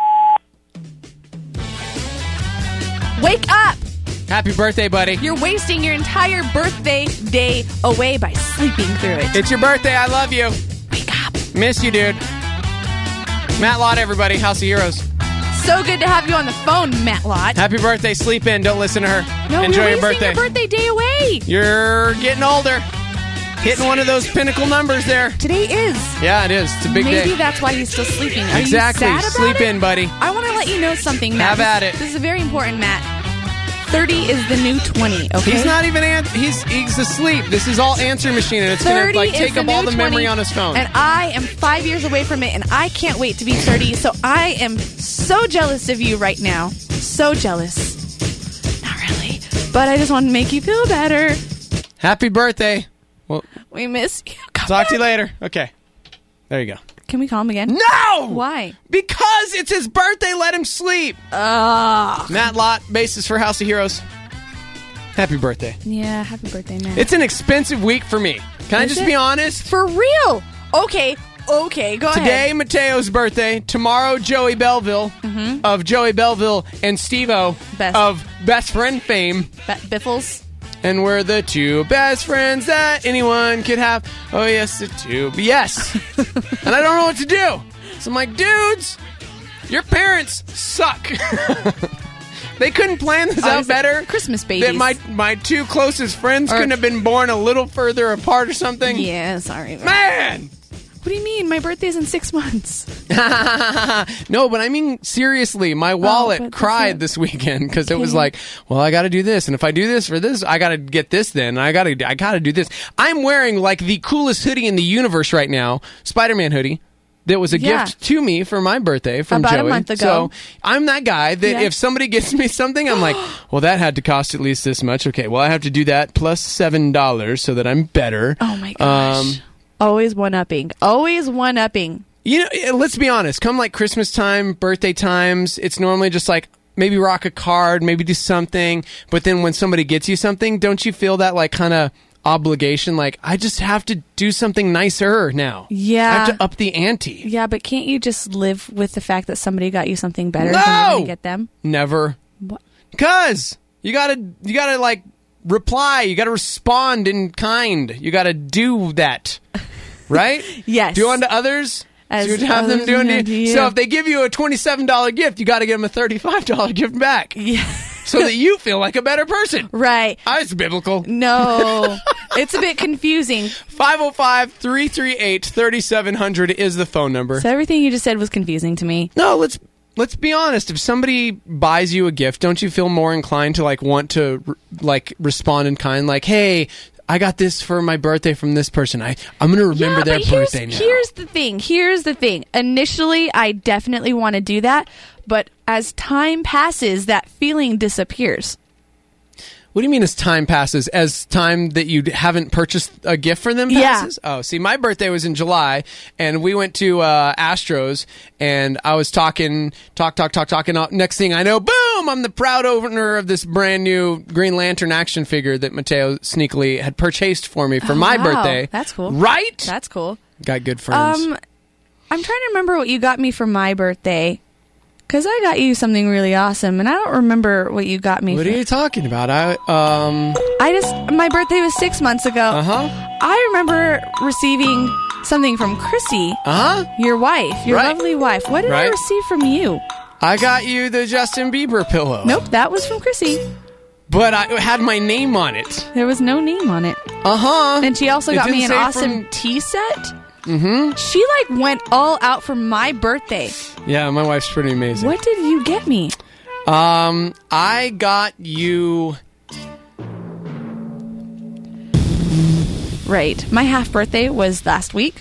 Wake up!
Happy birthday, buddy.
You're wasting your entire birthday day away by sleeping through it.
It's your birthday. I love you.
Wake up.
Miss you, dude. Matt Lott, everybody. House of Heroes.
So good to have you on the phone, Matt Lott.
Happy birthday. Sleep in. Don't listen to her.
No,
Enjoy
you're
your
wasting
birthday.
your birthday day away.
You're getting older. Hitting one of those pinnacle numbers there.
Today is.
Yeah, it is. It's a big
Maybe
day.
that's why he's still sleeping. Are
Exactly.
you sad about
Sleep
it?
in, buddy.
I want to let you know something, Matt.
Have at it.
This is very important, Matt. thirty is the new twenty, okay?
He's not even an- he's he's asleep. This is all answer machine, and it's gonna
thirty
like
is
take
the
up all
new
the memory
twenty,
on his phone.
And I am five years away from it, and I can't wait to be thirty. So I am so jealous of you right now. So jealous. Not really. But I just want to make you feel better.
Happy birthday. Well,
We miss you. Come
talk
back.
to you later. Okay. There you go.
Can we call him again?
No!
Why?
Because it's his birthday. Let him sleep.
Ugh.
Matt Lott, basis for House of Heroes. Happy birthday.
Yeah, happy birthday, Matt.
It's an expensive week for me. Can I
Is
just
it?
be honest?
For real. Okay. Okay, go
Today,
ahead.
Mateo's birthday. Tomorrow, Joey Belleville of Joey Belleville and Steve-O
Best.
of Best Friend fame.
Ba- Biffles.
And we're the two best friends that anyone could have. Oh, yes, the two. But yes. And I don't know what to do. So I'm like, dudes, your parents suck. They couldn't plan this out
Obviously,
better.
Christmas babies.
That my, my two closest friends
Or-
couldn't have been born a little further apart or something.
Yeah, sorry.
Man!
What do you mean? My birthday's in six months.
No, but I mean, seriously, my wallet
but that's
cried
it.
this weekend because it was
Okay.
like, well, I got to do this. And if I do this for this, I got to get this then. And I got to I got to do this. I'm wearing like the coolest hoodie in the universe right now, Spider-Man hoodie. That was a
Yeah.
gift to me for my birthday from
About a
Joey.
month ago.
So I'm that guy that
Yeah.
if somebody gets me something, I'm like, well, that had to cost at least this much. Okay, well, I have to do that plus seven dollars so that I'm better.
Oh my gosh.
Um,
Always one-upping. Always one-upping.
You know, eh, let's be honest. Come like Christmas time, birthday times, it's normally just like, maybe rock a card, maybe do something. But then when somebody gets you something, don't you feel that like kind of obligation? Like, I just have to do something nicer now.
Yeah.
I have to up the ante.
Yeah, but can't you just live with the fact that somebody got you something better
No!
than you're going to get them?
Never.
What?
Because you gotta, you gotta like reply. You gotta respond in kind. You gotta do that, right?
Yes.
Do unto others
As
so you would have them
others
do unto
unto
you.
you.
So if they give you a twenty-seven dollars gift, you got to give them a thirty-five dollars gift back.
Yeah.
So that you feel like a better person.
Right.
Oh, it's biblical.
No. It's a bit confusing.
five oh five, three three eight, three seven zero zero is the phone number.
So everything you just said was confusing to me.
No, let's let's be honest. If somebody buys you a gift, don't you feel more inclined to like want to like respond in kind? Like, hey, I got this for my birthday from this person. I I'm gonna remember
yeah,
their
but here's,
birthday now.
Here's the thing. Here's the thing. Initially, I definitely want to do that, but as time passes, that feeling disappears.
What do you mean as time passes? As time that you haven't purchased a gift for them
Yeah.
passes? Oh, see, my birthday was in July, and we went to uh, Astros, and I was talking, talk, talk, talk, talking. Next thing I know, boom, I'm the proud owner of this brand new Green Lantern action figure that Mateo sneakily had purchased for me for
Oh,
my
wow.
birthday.
That's cool.
Right?
That's cool.
Got good friends.
Um, I'm trying to remember what you got me for my birthday. Because I got you something really awesome, and I don't remember what you got me
what
for.
are you talking about? I, um...
I just, my birthday was six months ago.
Uh-huh.
I remember receiving something from Chrissy,
Uh-huh.
your wife, your
Right.
lovely wife. What did I
Right.
receive from you?
I got you the Justin Bieber pillow.
Nope, that was from Chrissy.
But I it had my name on it.
There was no name on it.
Uh-huh.
And she also
It
got me
didn't
an
say
awesome
from-
tea set.
Mm-hmm.
She, like, went all out for my birthday.
Yeah, my wife's pretty amazing.
What did you get me?
Um, I got you...
Right. My half birthday was last week.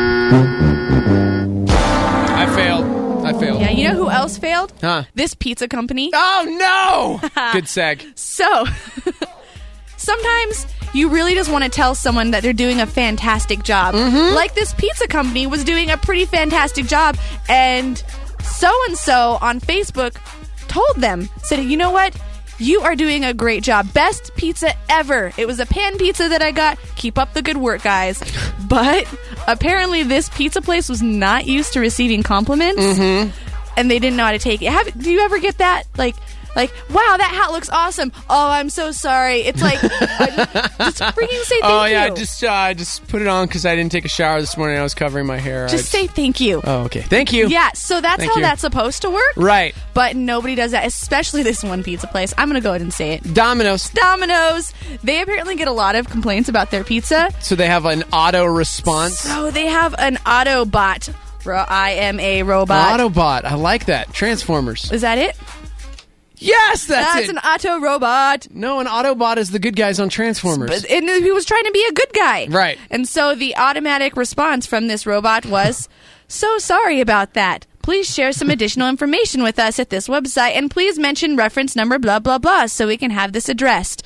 I failed. I failed.
Yeah, you know who else failed?
Huh.
This pizza company.
Oh, no! Good seg.
So, sometimes you really just want to tell someone that they're doing a fantastic job.
Mm-hmm.
Like this pizza company was doing a pretty fantastic job, and so-and-so on Facebook told them, said, you know what? You are doing a great job. Best pizza ever. It was a pan pizza that I got. Keep up the good work, guys. But apparently this pizza place was not used to receiving compliments,
Mm-hmm.
and they didn't know how to take it. Have, do you ever get that? Like, like, wow, that hat looks awesome. Oh, I'm so sorry. It's like, just freaking say thank
Oh,
you.
yeah, just uh, just put it on because I didn't take a shower this morning. I was covering my hair.
Just
I
say thank you.
Oh, okay. Thank you.
Yeah, so that's
Thank
how
you.
that's supposed to work.
Right.
But nobody does that, especially this one pizza place. I'm going to go ahead and say it.
Domino's.
Domino's. They apparently get a lot of complaints about their pizza.
So they have an auto response.
So they have an Autobot. Ro- I am a robot.
Autobot. I like that. Transformers.
Is that it?
Yes, that's,
That's
it.
an auto robot.
No, an Autobot is the good guys on Transformers.
But, and he was trying to be a good guy.
Right.
And so the automatic response from this robot was, so sorry about that. Please share some additional information with us at this website, and please mention reference number blah, blah, blah, so we can have this addressed.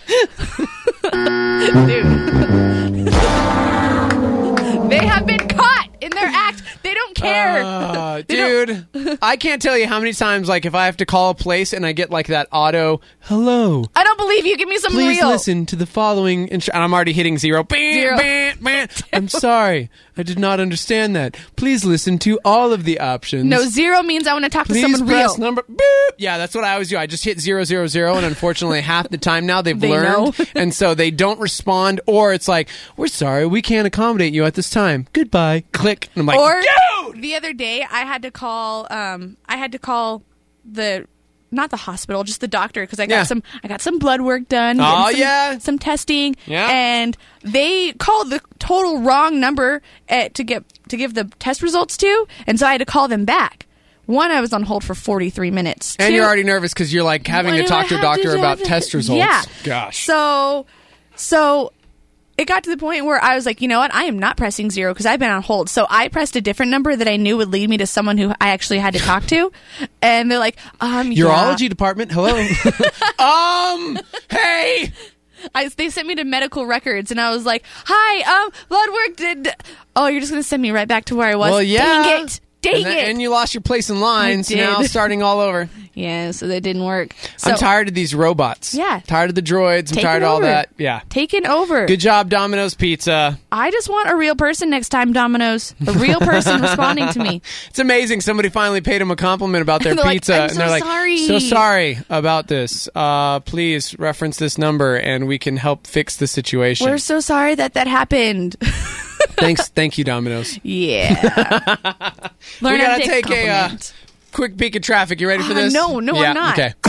Dude. They have been caught in their act. They don't care.
Uh,
They
dude, I can't tell you how many times, like, if I have to call a place and I get, like, that auto, hello,
I don't believe you. Give me some
please
real.
listen to the following, instru-" and I'm already hitting zero. Bam,
Zero.
bam, bam. I'm sorry. I did not understand that. Please listen to all of the options.
No, zero means I want to talk to
Please
someone
press
real.
number. Beep. Yeah, that's what I always do. I just hit zero zero zero, and unfortunately, half the time now they've
They
learned,
know.
and so they don't respond, or it's like, "We're sorry, we can't accommodate you at this time. Goodbye." Click, and I'm like,
Or
"Dude!"
the other day, I had to call. Um, I had to call the. Not the hospital, just the doctor, because I got
Yeah.
some. I got some blood work done.
Oh,
getting some,
yeah.
some testing.
Yeah.
And they called the total wrong number uh, to get to give the test results to, and so I had to call them back. One, I was on hold for forty-three minutes.
And
Two,
you're already nervous because you're like having
Why
to
do
talk
I
to a
have
doctor
to
about
have-
test results.
Yeah.
Gosh.
So, so it got to the point where I was like, you know what? I am not pressing zero because I've been on hold. So I pressed a different number that I knew would lead me to someone who I actually had to talk to. And they're like, um, yeah.
Urology department, hello. um, hey.
I, they sent me to medical records, and I was like, hi, um, blood work did. Oh, you're just going to send me right back to where I was?
Well, yeah.
Dang it. Dang
and, then-
it.
and you lost your place in line,
I
so now
did.
starting all over.
Yeah, so that didn't work. So,
I'm tired of these robots.
Yeah.
Tired of the droids. I'm
Taking
tired of all
over.
that. Yeah.
Taken over.
Good job, Domino's Pizza.
I just want a real person next time, Domino's. A real person responding to me.
It's amazing. Somebody finally paid them a compliment about their
They're like,
pizza.
"I'm
and
so
they're like,
sorry."
so sorry about this. Uh, please reference this number and we can help fix the situation.
We're so sorry that that happened.
Thanks. Thank you, Domino's.
Yeah. Learn
we
how
got
to
to
take
take a uh, quick peek at traffic. You ready for
Uh,
this?
no, no,
yeah,
I'm not.
Okay.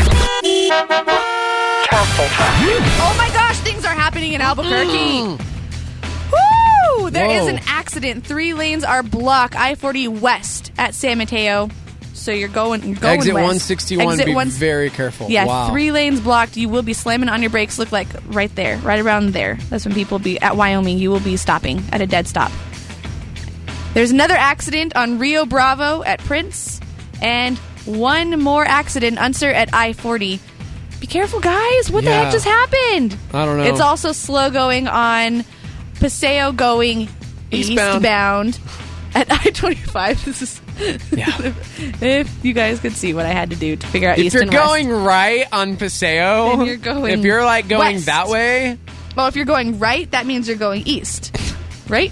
Oh my gosh, things are happening in Albuquerque.
Mm.
Woo! There is
Whoa.
an accident. Three lanes are blocked. I forty west at San Mateo. So you're going, you're going
Exit
west.
one sixty-one.
Exit
Be
one-
very careful.
Yeah,
Wow.
three lanes blocked. You will be slamming on your brakes. Look like right there, right around there. That's when people be at Wyoming. You will be stopping at a dead stop. There's another accident on Rio Bravo at Prince, and one more accident, Unser at I forty. Be careful, guys. What the
Yeah.
heck just happened?
I don't know.
It's also slow going on Paseo going
Eastbound.
eastbound, at I twenty-five. This is
Yeah.
if you guys could see what I had to do to figure out
If
east
you're
and west.
going right on Paseo,
Then you're going
if you're like going
west.
that way,
Well, if you're going right, that means you're going east. Right?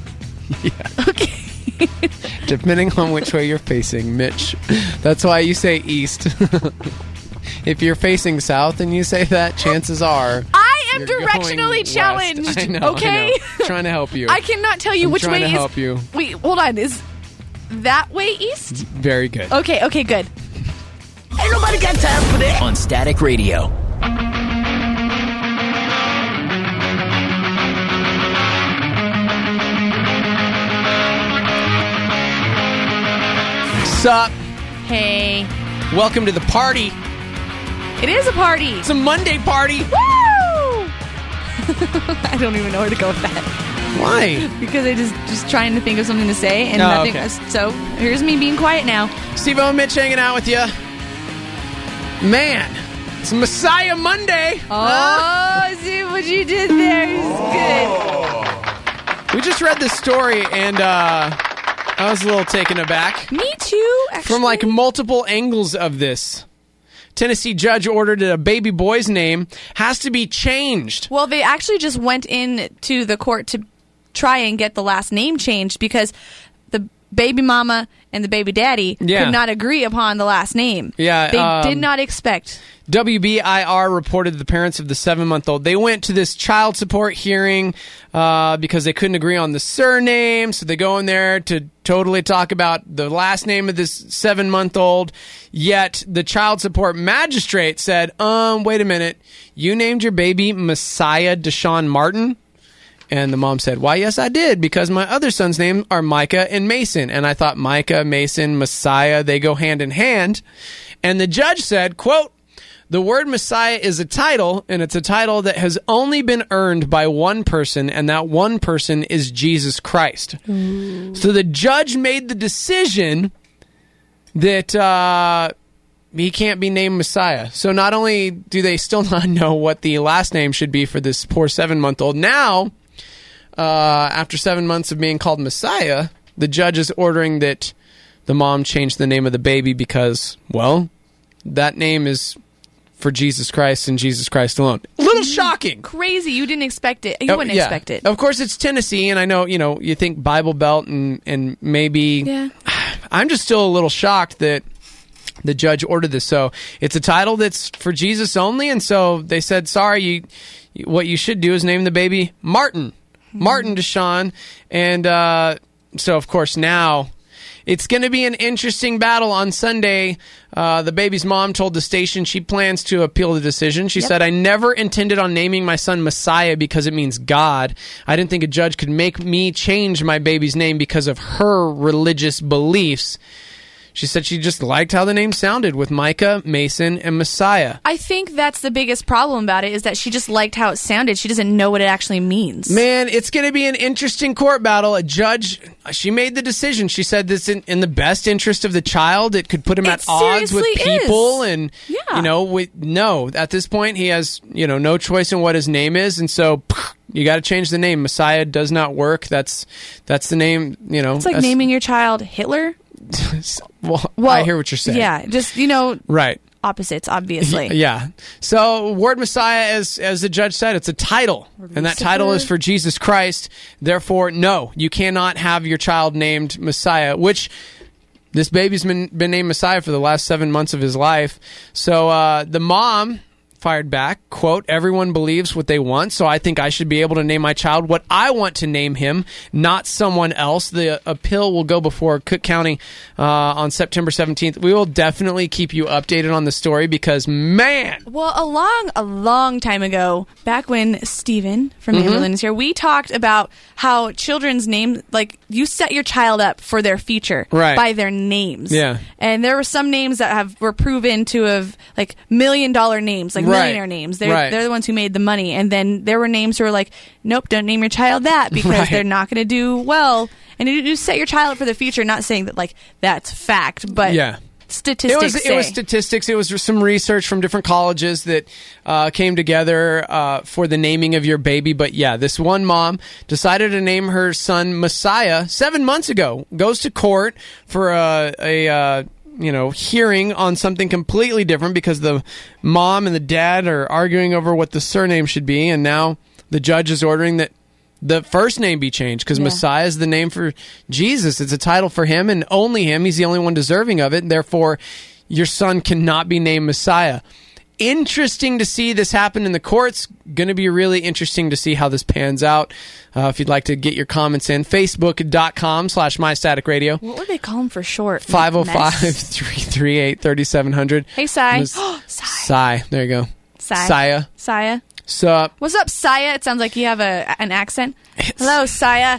depending on which way you're facing, Mitch. That's why you say east. If you're facing south and you say that, chances are
I am
you're
directionally
going west.
challenged.
I know.
okay?
I know. Trying to help you.
I cannot tell you
I'm
which
trying
way
to
is.
help you.
Wait, hold on. Is that way east?
Very good.
Okay, okay, good.
Ain't nobody got time for that. On Static Radio.
Sup?
Hey.
Welcome to the party.
It is a party.
It's a Monday party.
Woo! I don't even know where to go with that.
Why?
Because I just just trying to think of something to say and
Oh,
nothing.
okay.
So here's me being quiet now.
Steve-O and Mitch hanging out with you. Man, it's Messiah Monday.
Oh, see what you did there is good.
We just read this story and uh, I was a little taken aback.
Me too, actually.
From like multiple angles of this. Tennessee judge ordered that a baby boy's name has to be changed.
Well, they actually just went in to the court to try and get the last name changed because the baby mama and the baby daddy
Yeah.
could not agree upon the last name.
Yeah,
They
um,
did not expect.
W B I R reported the parents of the seven-month-old. They went to this child support hearing uh, because they couldn't agree on the surname. So they go in there to totally talk about the last name of this seven-month-old. Yet the child support magistrate said, um, wait a minute. You named your baby Messiah Deshaun Martin? And the mom said, why, yes, I did, because my other son's names are Micah and Mason. And I thought Micah, Mason, Messiah, they go hand in hand. And the judge said, quote, the word Messiah is a title, and it's a title that has only been earned by one person, and that one person is Jesus Christ. So the judge made the decision that uh, he can't be named Messiah. So not only do they still not know what the last name should be for this poor seven-month-old, now, uh, after seven months of being called Messiah, the judge is ordering that the mom change the name of the baby because, well, that name is for Jesus Christ and Jesus Christ alone. A little shocking.
Crazy. You didn't expect it. You
Oh,
wouldn't
yeah.
expect it.
Of course, it's Tennessee, and I know, you know, you think Bible Belt and, and maybe...
Yeah.
I'm just still a little shocked that the judge ordered this. So it's a title that's for Jesus only, and so they said, sorry, you, you- what you should do is name the baby Martin. Martin Deshaun. And uh, so, of course, now... It's going to be an interesting battle on Sunday. Uh, the baby's mom told the station she plans to appeal the decision. She
Yep.
said, I never intended on naming my son Messiah because it means God. I didn't think a judge could make me change my baby's name because of her religious beliefs. She said she just liked how the name sounded with Micah, Mason, and Messiah.
I think that's the biggest problem about it is that she just liked how it sounded. She doesn't know what it actually means.
Man, it's going to be an interesting court battle. A judge, she made the decision. She said this in, in the best interest of the child. It could put him
It
at odds with
seriously
people.
is.
And,
Yeah.
you know, with, no, at this point, he has, you know, no choice in what his name is. And so you got to change the name. Messiah does not work. That's that's the name, you know.
It's like
that's-
naming your child Hitler.
well,
Well,
I hear what you're saying.
Yeah, just, you know,
Right.
opposites, obviously.
Yeah. So, word Messiah, as as the judge said, it's a title, and that title is for Jesus Christ. Therefore, no, you cannot have your child named Messiah, which this baby's been, been named Messiah for the last seven months of his life. So, uh, the mom fired back, quote, everyone believes what they want, so I think I should be able to name my child what I want to name him, not someone else. The appeal will go before Cook County uh, on September seventeenth. We will definitely keep you updated on the story because, man!
Well, a long, a long time ago, back when Steven from
Mm-hmm.
Amberlin is here, we talked about how children's names, like, you set your child up for their future
Right.
by their names.
Yeah.
And there were some names that have were proven to have, like, million-dollar names, like
Right.
millionaire names. They're,
Right.
they're the ones who made the money. And then there were names who were like, nope, don't name your child that because
Right.
they're not going to do well. And you, you set your child up for the future, not saying that, like, that's fact, but...
Yeah.
Statistics
It was
say.
it was statistics. It was some research from different colleges that uh, came together uh, for the naming of your baby. But yeah, this one mom decided to name her son Messiah seven months ago. Goes to court for a, a uh, you know hearing on something completely different because the mom and the dad are arguing over what the surname should be, and now the judge is ordering that the first name be changed because
Yeah.
Messiah is the name for Jesus. It's a title for him and only him. He's the only one deserving of it. And therefore, your son cannot be named Messiah. Interesting to see this happen in the courts. Going to be really interesting to see how this pans out. Uh, if you'd like to get your comments in, facebook.com slash mystaticradio.
What would they call him for short?
five oh five, three three eight, three seven zero zero.
Hey, Sai.
Miss- Sai. There you go.
Sai.
Saya.
Saya.
Sup?
What's up, Saya? It sounds like you have a an accent. Hello, Saya.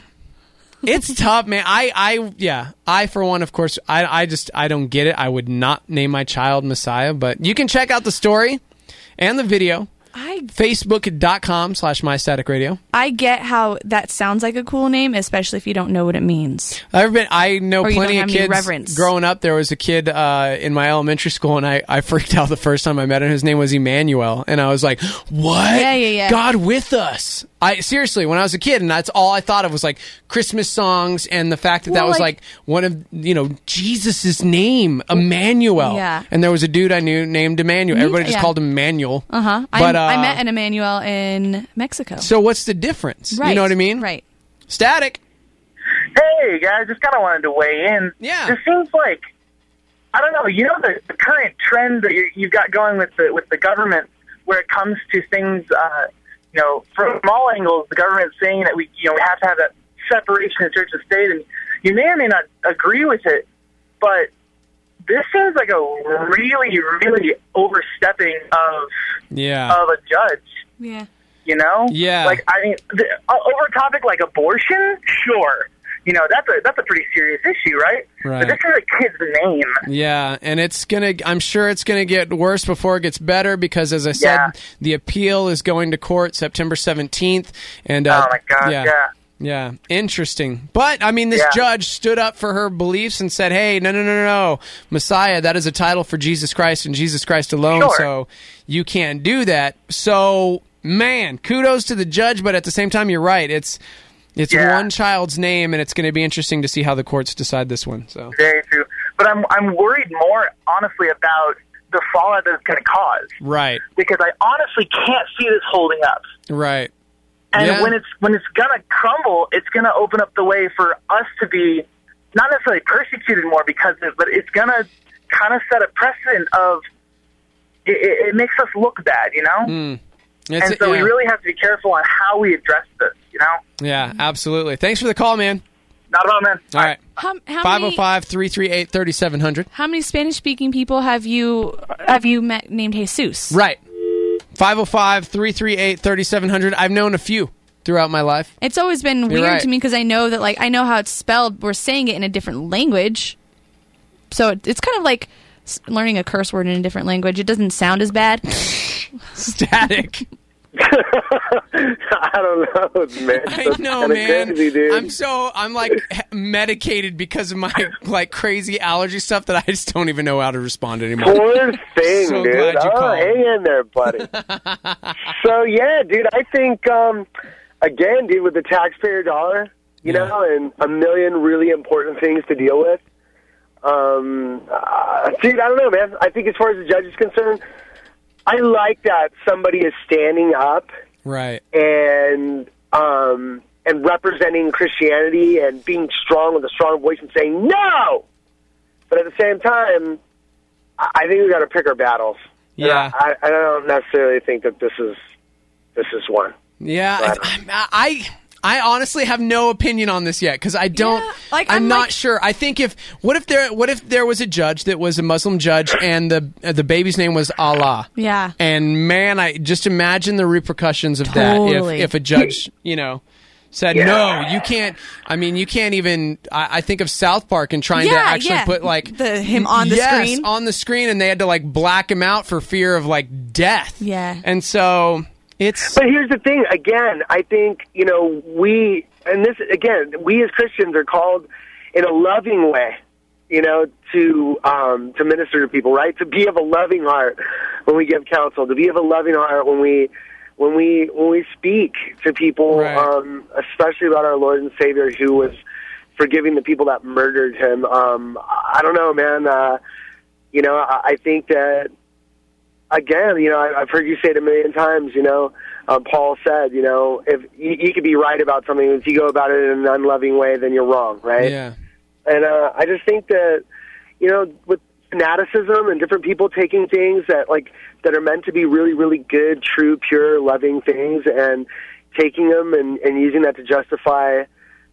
It's tough, man. I, I, yeah. I, for one, of course, I, I just, I don't get it. I would not name my child Messiah, but you can check out the story and the video.
I
Facebook.com slash mystaticradio.
I get how that sounds like a cool name, especially if you don't know what it means.
I've been, I know
Or you
plenty
don't
of
have any
kids.
reverence.
Growing up, there was a kid uh, in my elementary school, and I, I freaked out the first time I met him. His name was Emmanuel, and I was like, "What?
Yeah, yeah, yeah.
God with us." I seriously, when I was a kid, and that's all I thought of was like Christmas songs, and the fact that that
Well,
was
like-
like one of you know Jesus's name, Emmanuel.
Yeah.
And there was a dude I knew named Emmanuel.
Me-
Everybody just
yeah.
called him Emmanuel.
Uh huh.
But
I
uh,
met an Emmanuel in Mexico.
so what's the difference?
Right.
You know what I mean?
Right.
Static.
Hey, guys, just kind of wanted to weigh in.
Yeah.
This seems like, I don't know, you know the, the current trend that you you've got going with the with the government where it comes to things, uh, you know, from all angles, the government's saying that we, you know, we have to have that separation of church and state, and you may or may not agree with it, but this seems like a really, really overstepping of
Yeah.
of a judge.
Yeah.
You know?
Yeah.
Like, I mean, the, uh, over a topic like abortion, sure. You know, that's a that's a pretty serious issue, right?
Right.
But this is a kid's name.
Yeah, and it's gonna. I'm sure it's gonna get worse before it gets better because, as I said,
Yeah.
the appeal is going to court September seventeenth. And uh,
Oh, my God,
yeah,
yeah.
yeah, interesting. But I mean, this
Yeah.
judge stood up for her beliefs and said, "Hey, no, no, no, no, no, Messiah. That is a title for Jesus Christ and Jesus Christ alone.
Sure.
So you can't do that." So, man, kudos to the judge, but at the same time, you're right. It's it's
Yeah.
one child's name, and it's going to be interesting to see how the courts decide this one. So.
Very true. But I'm I'm worried more, honestly, about the fallout that it's going to cause.
Right,
Because I honestly can't see this holding up.
right.
And
Yeah.
when it's when it's gonna crumble, it's gonna open up the way for us to be not necessarily persecuted more because of it, but it's gonna kind of set a precedent of it, it, it makes us look bad, you know.
Mm. It's-
And so we
yeah.
really have to be careful on how we address this, you know.
Yeah, absolutely. Thanks for the call, man.
Not about man.
All right.
How, how
five oh
many
five, three three eight, three seven zero zero.
how many Spanish speaking people have you have you met named Jesus?
Right. five oh five, three three eight, three seven zero zero. I've known a few throughout my life.
It's always been weird
right.
to me because I know that like I know how it's spelled. We're saying it in a different language, so it, it's kind of like s- learning a curse word in a different language. It doesn't sound as bad.
Static.
I don't know, man.
I
That's
know,
kinda
man.
crazy, dude.
I'm so I'm like he- medicated because of my like crazy allergy stuff that I just don't even know how to respond anymore.
Poor thing,
So
dude.
glad you
Oh,
called.
hang in there, buddy. So, yeah, dude, I think, um, again, dude, with the taxpayer dollar, you
Yeah.
know, and a million really important things to deal with, Um, uh, dude, I don't know, man. I think as far as the judge is concerned, I like that somebody is standing up
Right.
and um, and representing Christianity and being strong with a strong voice and saying no. But at the same time, I think we got to pick our battles.
Yeah.
I, I don't necessarily think that this is this is one.
Yeah,
But-
I, I I honestly have no opinion on this yet because I don't.
Yeah, like,
I'm,
I'm
not
like-
sure. I think if what if there what if there was a judge that was a Muslim judge and the uh, the baby's name was Allah.
Yeah.
And man, I just imagine the repercussions of
Totally.
that if if a judge, you know, said
Yeah.
no, you can't. I mean, you can't even. I, I think of South Park and trying to
Yeah,
actually
yeah.
put like
The- him on the
yes,
screen.
on the screen, and they had to like black him out for fear of like death.
Yeah.
And so it's.
But here's the thing. Again, I think, you know, we, and this, again, we as Christians are called in a loving way, you know, to um, to minister to people, right? To be of a loving heart when we give counsel, to be of a loving heart when we when we when we speak to people,
Right.
um, especially about our Lord and Savior who was forgiving the people that murdered him. Um, I don't know, man. Uh, you know, I, I think that. Again, you know, I, I've heard you say it a million times, you know, um, Paul said, you know, if you, you could be right about something, if you go about it in an unloving way, then you're wrong, right?
Yeah.
And uh, I just think that, you know, with fanaticism and different people taking things that, like, that are meant to be really, really good, true, pure, loving things and taking them and, and using that to justify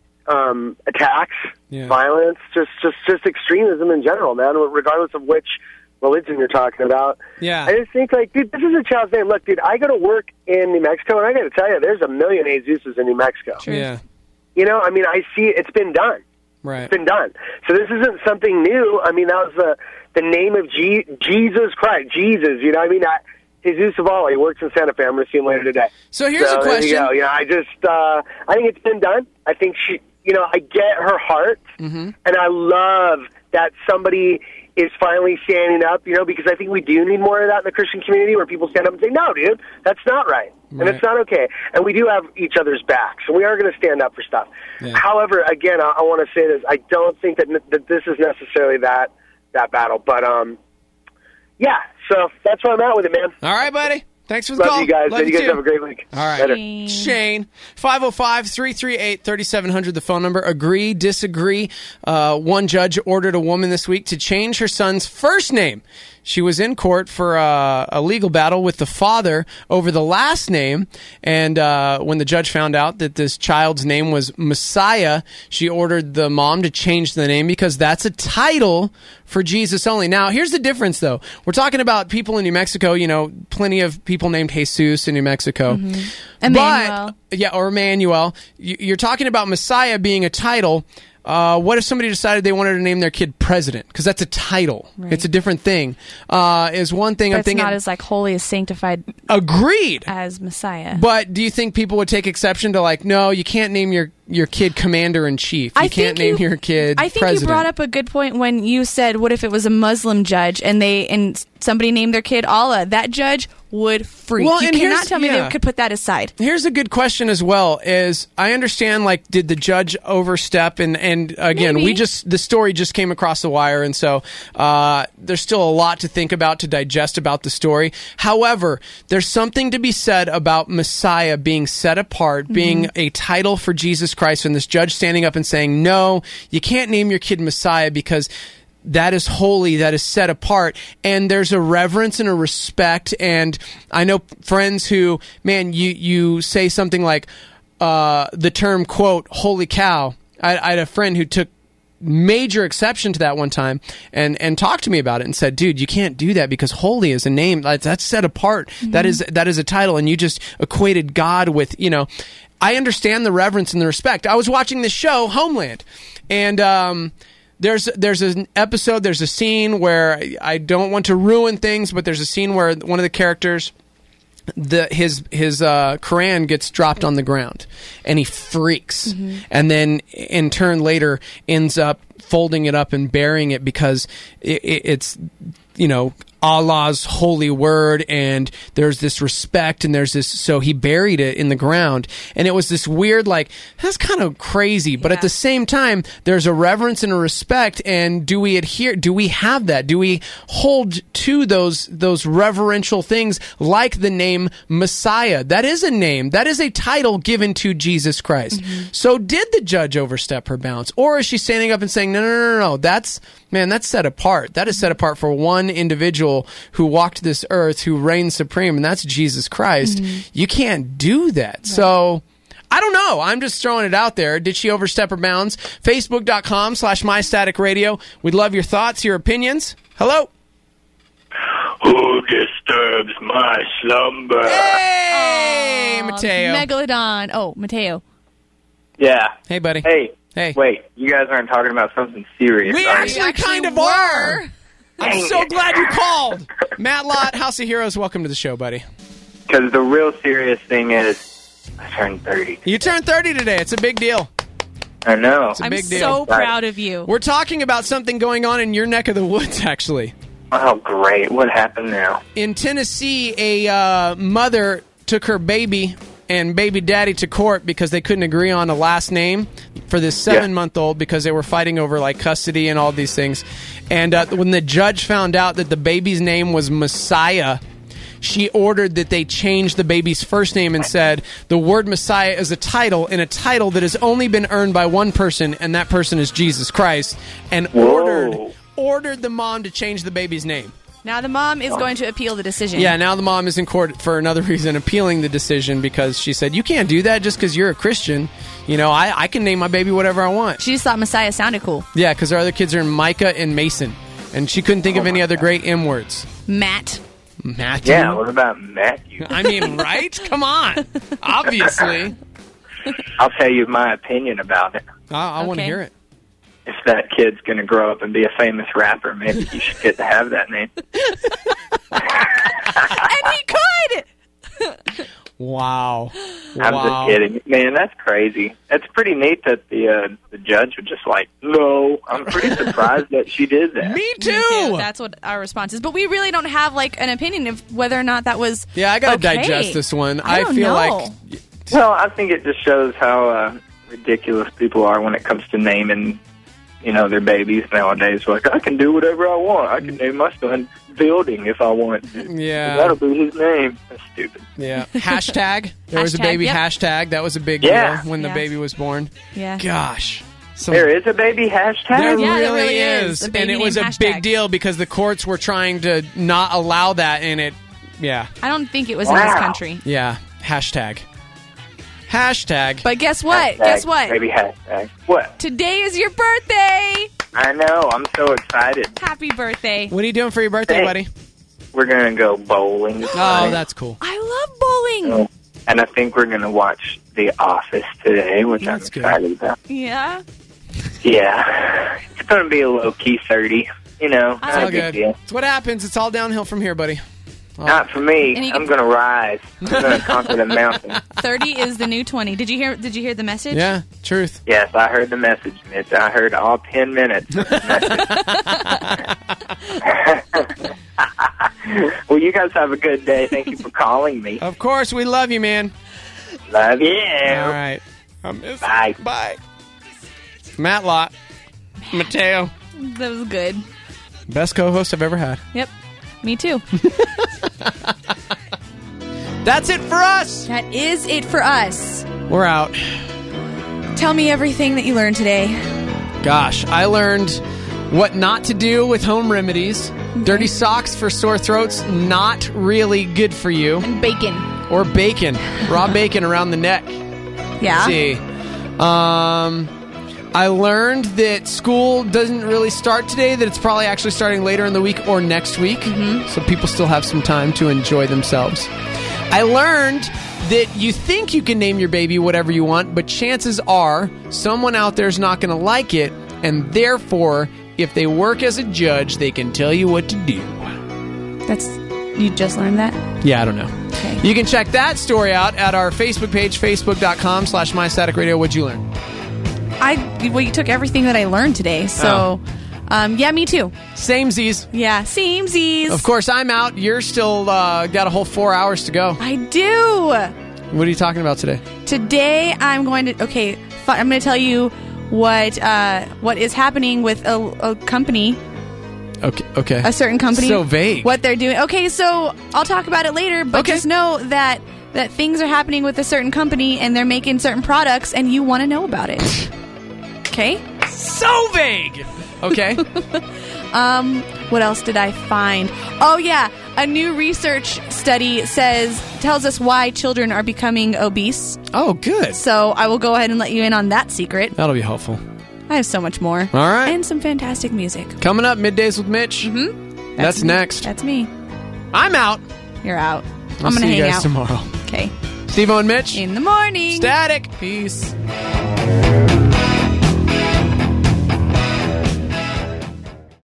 um, attacks,
Yeah.
violence, just, just, just extremism in general, man, regardless of which religion you're talking about.
Yeah.
I just think, like, dude, this is a child's name. Look, dude, I go to work in New Mexico, and I got to tell you, there's a million Jesuses in New Mexico.
Yeah.
You know, I mean, I see it. It's been done.
Right.
It's been done. So this isn't something new. I mean, that was the the name of G- Jesus Christ, Jesus. You know, I mean, I, Jesus of all. He works in Santa Fe. I'm going to see him later today.
So here's a
There you
question.
go. You know, I just, uh, I think it's been done. I think she, you know, I get her heart,
Mm-hmm.
and I love that somebody is finally standing up, you know, because I think we do need more of that in the Christian community where people stand up and say, no, dude, that's not right.
Right.
And it's not okay. And we do have each other's backs, and we are going to stand up for stuff.
Yeah.
However, again, I, I want to say this. I don't think that, that this is necessarily that that battle. But, um, yeah, so that's where I'm at with it, man.
All right, buddy. Thanks for the
Love
call.
you guys.
Love
you guys
too.
have a great week.
All right.
Later.
Shane, five oh five, three three eight, three seven zero zero, the phone number. Agree, disagree. Uh, one judge ordered a woman this week to change her son's first name. She was in court for uh, a legal battle with the father over the last name, and uh, when the judge found out that this child's name was Messiah, she ordered the mom to change the name because that's a title for Jesus only. Now, here's the difference, though. We're talking about people in New Mexico, you know, plenty of people named Jesus in New Mexico.
Mm-hmm. Emmanuel.
But, yeah, or Emmanuel. You- You're talking about Messiah being a title. Uh, what if somebody decided they wanted to name their kid president? Because that's a title.
Right.
It's a different thing. Uh, is one thing
But
I'm
it's
thinking.
not as like holy as sanctified
Agreed.
as Messiah.
But do you think people would take exception to like, no, you can't name your, your kid commander in chief. You
I
can't
think
name
you-
your kid
I think
president.
you brought up a good point when you said, "What if it was a Muslim judge and they and somebody named their kid Allah?" That judge would freak.
Well,
you
and
cannot
here's-
tell me
yeah.
they could put that aside.
Here's a good question as well. Is I understand like did the judge overstep and and again
Maybe.
we just the story just came across the wire and so uh, there's still a lot to think about to digest about the story. However, there's something to be said about Messiah being set apart, being a title for Jesus Christ, and this judge standing up and saying, "No, you can't name your kid Messiah because." That is holy, that is set apart, and there's a reverence and a respect, and I know friends who, man, you, you say something like uh, the term, quote, holy cow. I, I had a friend who took major exception to that one time and, and talked to me about it and said, dude, you can't do that because holy is a name, that's, that's set apart,
Mm-hmm.
that is that is a title, and you just equated God with, you know, I understand the reverence and the respect. I was watching this show, Homeland, and um There's there's an episode, there's a scene where I don't want to ruin things, but there's a scene where one of the characters, the his his uh, Quran gets dropped on the ground, and he freaks,
Mm-hmm.
and then in turn later ends up folding it up and burying it because it, it, it's you know Allah's holy word, and there's this respect, and there's this, so he buried it in the ground. And it was this weird, like, that's kind of crazy, but at the same time, there's a reverence and a respect, and do we adhere, do we have that? Do we hold to those, those reverential things, like the name Messiah? That is a name, that is a title given to Jesus Christ. Mm-hmm. So did the judge overstep her bounds? Or is she standing up and saying, no, no, no, no, no, that's, man, that's set apart. That is set apart for one individual who walked this earth, who reigns supreme, and that's Jesus Christ. Mm-hmm. You can't do that. Right. So, I don't know. I'm just throwing it out there. Did she overstep her bounds? Facebook.com slash MyStaticRadio. We'd love your thoughts, your opinions. Hello?
Who disturbs my slumber?
Hey,
Aw,
Mateo.
Megalodon. Oh, Mateo.
Yeah.
Hey, buddy.
Hey.
Hey.
Wait, you guys aren't talking about something serious.
We
are
actually,
you?
kind of
were.
are. I'm
Dang
so
it.
glad you called. Matt Lott, House of Heroes, welcome to the show, buddy.
Because the real serious thing is, I turned thirty.
You turned thirty today. It's a big deal.
I know.
It's a
I'm
big deal.
so proud of you.
We're talking about something going on in your neck of the woods, actually.
Oh, great. What happened now?
In Tennessee, a uh, mother took her baby and baby daddy to court because they couldn't agree on a last name for this seven-month-old because they were fighting over, like, custody and all these things. And uh, when the judge found out that the baby's name was Messiah, she ordered that they change the baby's first name and said the word Messiah is a title, and a title that has only been earned by one person, and that person is Jesus Christ, and ordered ordered the mom to change the baby's name.
Now the mom is going to appeal the decision.
Yeah, now the mom is in court for another reason, appealing the decision because she said, you can't do that just because you're a Christian. You know, I, I can name my baby whatever I want.
She just thought Messiah sounded cool.
Yeah, because our other kids are Micah and Mason, and she couldn't think
Oh
of any
my
other
God.
great M words.
Matt.
Matthew?
Yeah, what about Matthew?
I mean, right? Come on. Obviously.
I'll tell you my opinion about it.
I, I want to
Okay.
hear it.
If that kid's going to grow up and be a famous rapper, maybe you should get to have that name.
And he could!
Wow.
I'm
wow.
just kidding. Man, that's crazy. It's pretty neat that the uh, the judge was just like, no. I'm pretty surprised that she did that.
Me too.
Me too. That's what our response is. But we really don't have, like, an opinion of whether or not that was
Yeah, I got to
okay.
digest this one.
I,
I,
don't
feel
know.
like...
Well, I think it just shows how uh, ridiculous people are when it comes to naming, you know, their babies nowadays. Like, I can do whatever I want. I can name my son Building if I want to.
Yeah.
That'll be his name. That's stupid.
Yeah. Hashtag. There was a
Hashtag,
baby
yep.
hashtag. That was a big
Yeah.
deal when
Yeah.
the baby was born.
Yeah.
Gosh. Some-
There is a baby hashtag?
There
Yeah,
really,
there really
is.
is. A
And
baby
it was a
named
big
hashtag.
deal because the courts were trying to not allow that, and it, yeah.
I don't think it was in this
Wow.
country.
Yeah. Hashtag. Hashtag.
But guess what?
Hashtag
Guess what?
Baby hashtag. What?
Today is your birthday!
I know. I'm so excited.
Happy birthday.
What are you doing for your birthday,
Hey.
buddy?
We're going to go bowling.
Oh, that's cool.
I love bowling.
And I think we're going to watch The Office today, which
That's
I'm
good.
excited about.
Yeah.
Yeah. It's going to be a low-key thirty. You know,
It's
not
all
a big
good.
deal.
It's what happens. It's all downhill from here, buddy. Oh.
Not for me.
And you
I'm
can-
going to rise. I'm going to conquer the mountain.
thirty is the new twenty. Did you hear did you hear the message?
Yeah, truth.
Yes, I heard the message, Mitch. I heard all ten minutes of the message. Well, you guys have a good day. Thank you for calling me.
Of course, we love you, man.
Love you.
All right. I miss
Bye.
Bye. Matt Lott. Mateo.
That was good.
Best co-host I've ever had.
Yep. Me too.
That's it for us.
That is it for us.
We're out.
Tell me everything that you learned today.
Gosh, I learned what not to do with home remedies. Dirty socks for sore throats, not really good for you.
And bacon.
Or bacon. Raw bacon around the neck.
Yeah.
Let's see. Um, I learned that school doesn't really start today, that it's probably actually starting later in the week or next week. Mm-hmm. So people still have some time to enjoy themselves. I learned that you think you can name your baby whatever you want, but chances are someone out there is not going to like it, and therefore, if they work as a judge, they can tell you what to do.
That's you just learned that?
Yeah, I don't know.
Okay.
You can check that story out at our Facebook page, facebook.com slash MyStaticRadio. What'd you learn?
I well, you took everything that I learned today. So, Um, yeah, me too.
Samesies.
Yeah, samesies.
Of course, I'm out. You're still uh, got a whole four hours to go.
I do.
What are you talking about today?
Today, I'm going to. Okay, fi- I'm going to tell you what uh, what is happening with a, a company.
Okay. Okay.
A certain company.
So vague.
What they're doing. Okay, so I'll talk about it later. But
Okay.
just know that that things are happening with a certain company, and they're making certain products, and you want to know about it. Okay.
So vague. Okay.
Um, what else did I find? Oh yeah, a new research study says tells us why children are becoming obese.
Oh, good.
So I will go ahead and let you in on that secret.
That'll be helpful.
I have so much more.
All right.
And some fantastic music.
Coming up, Middays with Mitch.
Mm-hmm.
That's,
me.
next.
That's me.
I'm out.
You're out.
I'll
I'm gonna
see
hang
you guys
out
tomorrow.
Okay.
Steve-O and Mitch.
In the morning.
Static. Peace.